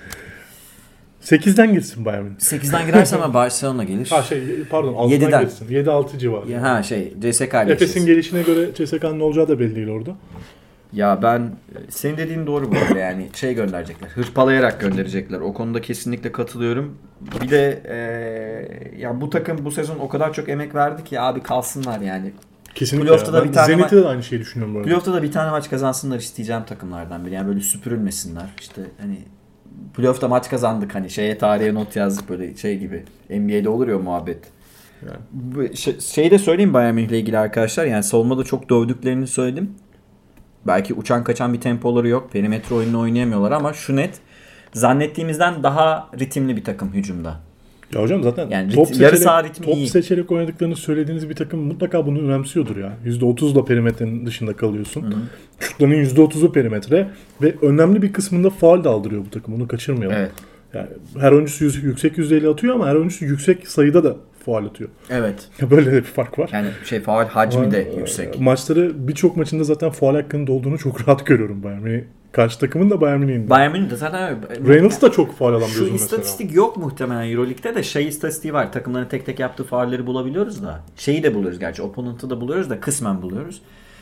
sekizden girsin Bayern Münih. sekizden girerse ama Barcelona gelir. Ha şey pardon altıdan girsin. yedi altı civarı. Ya, ha şey C S K ile Efes'in gelişine göre C S K'nın ne olacağı da belli değil orada. Ya ben senin dediğin doğru bu arada yani şey gönderecekler. Hırpalayarak gönderecekler. O konuda kesinlikle katılıyorum. Bir de ee, ya bu takım bu sezon o kadar çok emek verdi ki abi kalsınlar yani. Kesinlikle. Ya. Da bir tane Zenit'te ma- de aynı şeyi düşünüyorum bu arada. Playoff'ta da bir tane maç kazansınlar isteyeceğim takımlardan biri. Yani böyle süpürülmesinler. İşte hani playoff'ta maç kazandık hani şeye tarihe not yazdık böyle şey gibi. N B A'de olur ya muhabbet. Yani. Şey, şey de söyleyeyim Bayern Münih ile ilgili arkadaşlar. Yani savunmada çok dövdüklerini söyledim. Belki uçan kaçan bir tempoları yok. Perimetre oyununu oynayamıyorlar ama şu net zannettiğimizden daha ritimli bir takım hücumda. Ya hocam zaten yani top, ritim, seçerek, top seçerek oynadıklarını söylediğiniz bir takım mutlaka bunu önemsiyordur ya. yüzde otuzla perimetrenin dışında kalıyorsun. Hı-hı. Şutların yüzde otuzu perimetre ve önemli bir kısmında faul de aldırıyor bu takım. Onu kaçırmayalım. Evet. Yani her oyuncusu yüz, yüksek yüzdeyle atıyor ama her oyuncusu yüksek sayıda da faul atıyor. Evet. Böyle de bir fark var. Yani şey faul hacmi ama, de yüksek. Maçları birçok maçında zaten faul hakkının olduğunu çok rahat görüyorum Bayern Münih. Karşı takımın da Bayern Münih'in. Bayern Münih de zaten Reynolds da çok faul alan bir mesela. Şu istatistik yok muhtemelen Euroleague'de de şey istatistiği var. Takımların tek tek yaptığı faulleri bulabiliyoruz da. Şeyi de buluyoruz gerçi. Opponent'ı da buluyoruz da kısmen buluyoruz.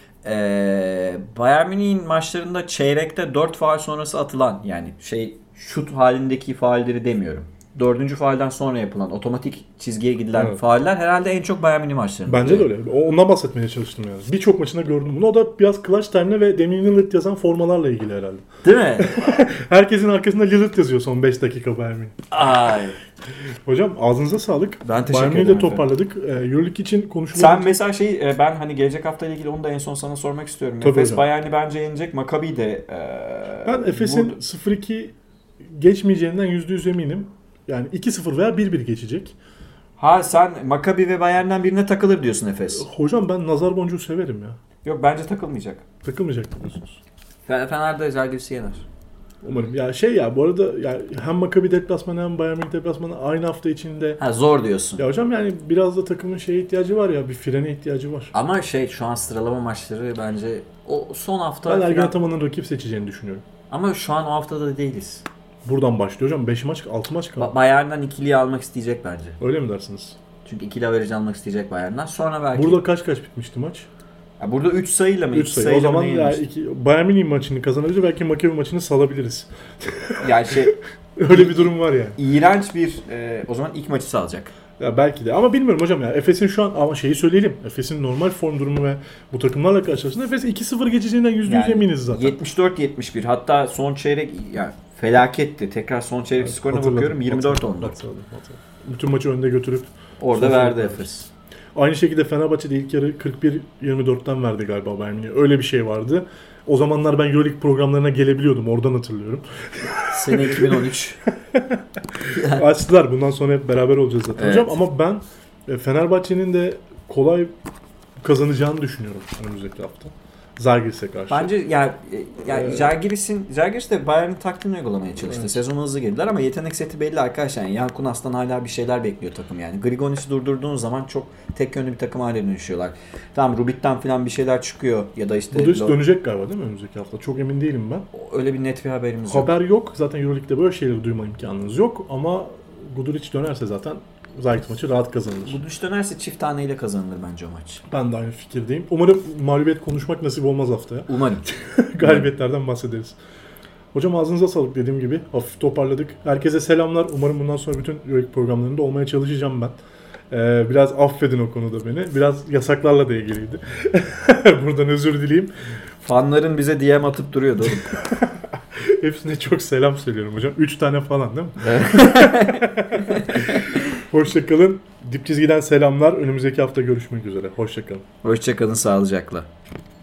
Ee, Bayern Münih'in maçlarında çeyrekte dört faul sonrası atılan yani şey şut halindeki faulleri demiyorum. dördüncü faalden sonra yapılan otomatik çizgiye gidilen evet. faaller herhalde en çok Bayern Münih maçlarında. Bence de öyle. Ondan bahsetmeye çalıştım yani. Birçok maçında gördüm bunu. O da biraz Clutch Time'le ve Damian Lillard yazan formalarla ilgili herhalde. Değil mi? Herkesin arkasında Lillard yazıyor son beş dakika Bayern Münih. Ay. Hocam ağzınıza sağlık. Ben teşekkür Bayern Münih'i ederim. de toparladık. Ee, Euroleague için konuşulacak. Sen mesela şey ben hani gelecek hafta ile ilgili onu da en son sana sormak istiyorum. Tabii Efes hocam. Bayern'i bence yenecek. Maccabi de e, Ben Efes'in bu... sıfır iki geçmeyeceğinden yüzde yüz eminim. Yani iki sıfır veya bir bir geçecek. Ha sen Maccabi ve Bayern'den birine takılır diyorsun Efes. Hocam ben nazar boncuğu severim ya. Yok bence takılmayacak. Takılmayacak diyorsunuz. Fener'de Žalgiris'i yener. Umarım. Ya şey ya bu arada ya hem Maccabi deplasmanı hem Bayern Münih deplasmanı aynı hafta içinde. Ha zor diyorsun. Ya hocam yani biraz da takımın şeye ihtiyacı var ya, bir frene ihtiyacı var. Ama şey şu an sıralama maçları bence o son hafta Ben Ergen falan... Ataman'ın rakip seçeceğini düşünüyorum. Ama şu an o haftada da değiliz. Buradan başlıyor hocam. beş maç, altı maç kaldı. Ba- Bayern'den ikiliyi almak isteyecek bence. Öyle mi dersiniz? Çünkü ikili average almak isteyecek Bayern'den. Sonra belki... Burada kaç kaç bitmişti maç? Ya burada üç sayıyla mı? üç iki sayı. O sayıyla zaman mı ne ya yenilmişti? iki, Bayern Münih maçını kazanabilir, belki Maccabi maçını salabiliriz. Yani şey... Öyle bir durum var yani. İğrenç bir... E, o zaman ilk maçı salacak. Ya belki de ama bilmiyorum hocam ya. Efes'in şu an ama şeyi söyleyelim. Efes'in normal form durumu ve bu takımlarla karşılaştığında Efes iki sıfır geçeceğinden yüzde yüz Yani eminiz zaten. yetmiş dört yetmiş bir hatta son çeyrek yani felaketti. Tekrar son çeyrek Evet, skoruna hatırladım, bakıyorum yirmi dört hatırladım, on dört. hatırladım, hatırladım. Bütün maçı önde götürüp Orada son verdi sonra- Efes. Aynı şekilde Fenerbahçe'de ilk yarı kırk bir yirmi dörtten verdi galiba Bayern Münih. Öyle bir şey vardı. O zamanlar ben Euroleague programlarına gelebiliyordum. Oradan hatırlıyorum. Sene iki bin on üç. Açtılar. Bundan sonra hep beraber olacağız zaten Evet. hocam. Ama ben e, Fenerbahçe'nin de kolay kazanacağını düşünüyorum önümüzdeki hafta. Zalgiris'e karşı. Bence yani, yani Evet. Žalgiris'in Žalgiris de Bayern'in taktiğini uygulamaya çalıştı. Evet. Sezona hızlı girdiler ama yetenek seti belli arkadaşlar. Yani Jan Kunas'tan hala bir şeyler bekliyor takım yani. Grigonis'i durdurduğun zaman çok tek yönlü bir takım haline dönüşüyorlar. Tamam Rubit'ten falan bir şeyler çıkıyor ya da işte Guduric Lo- dönecek galiba değil mi önümüzdeki hafta? Çok emin değilim ben. öyle bir net bir haberimiz yok. Haber yok. Zaten Euroleague'de böyle şeyleri duyma imkanınız yok. Ama Guduric dönerse zaten Zalgiris maçı rahat kazanılır. Bu düş dönerse çift taneyle kazanılır bence o maç. Ben de aynı fikirdeyim. Umarım mağlubiyet konuşmak nasip olmaz haftaya. Umarım. Galibiyetlerden bahsederiz. Hocam ağzınıza sağlık dediğim gibi. Hafif toparladık. Herkese selamlar. Umarım bundan sonra bütün Euroleague programlarında olmaya çalışacağım ben. Ee, biraz affedin o konuda beni. Biraz yasaklarla da ilgiliydi. Buradan özür dileyeyim. Fanların bize D M atıp duruyordu oğlum. Hepsine çok selam söylüyorum hocam. Üç tane falan değil mi? Hoşçakalın. Dip çizgiden selamlar. Önümüzdeki hafta görüşmek üzere. Hoşçakalın. Hoşçakalın sağlıcakla.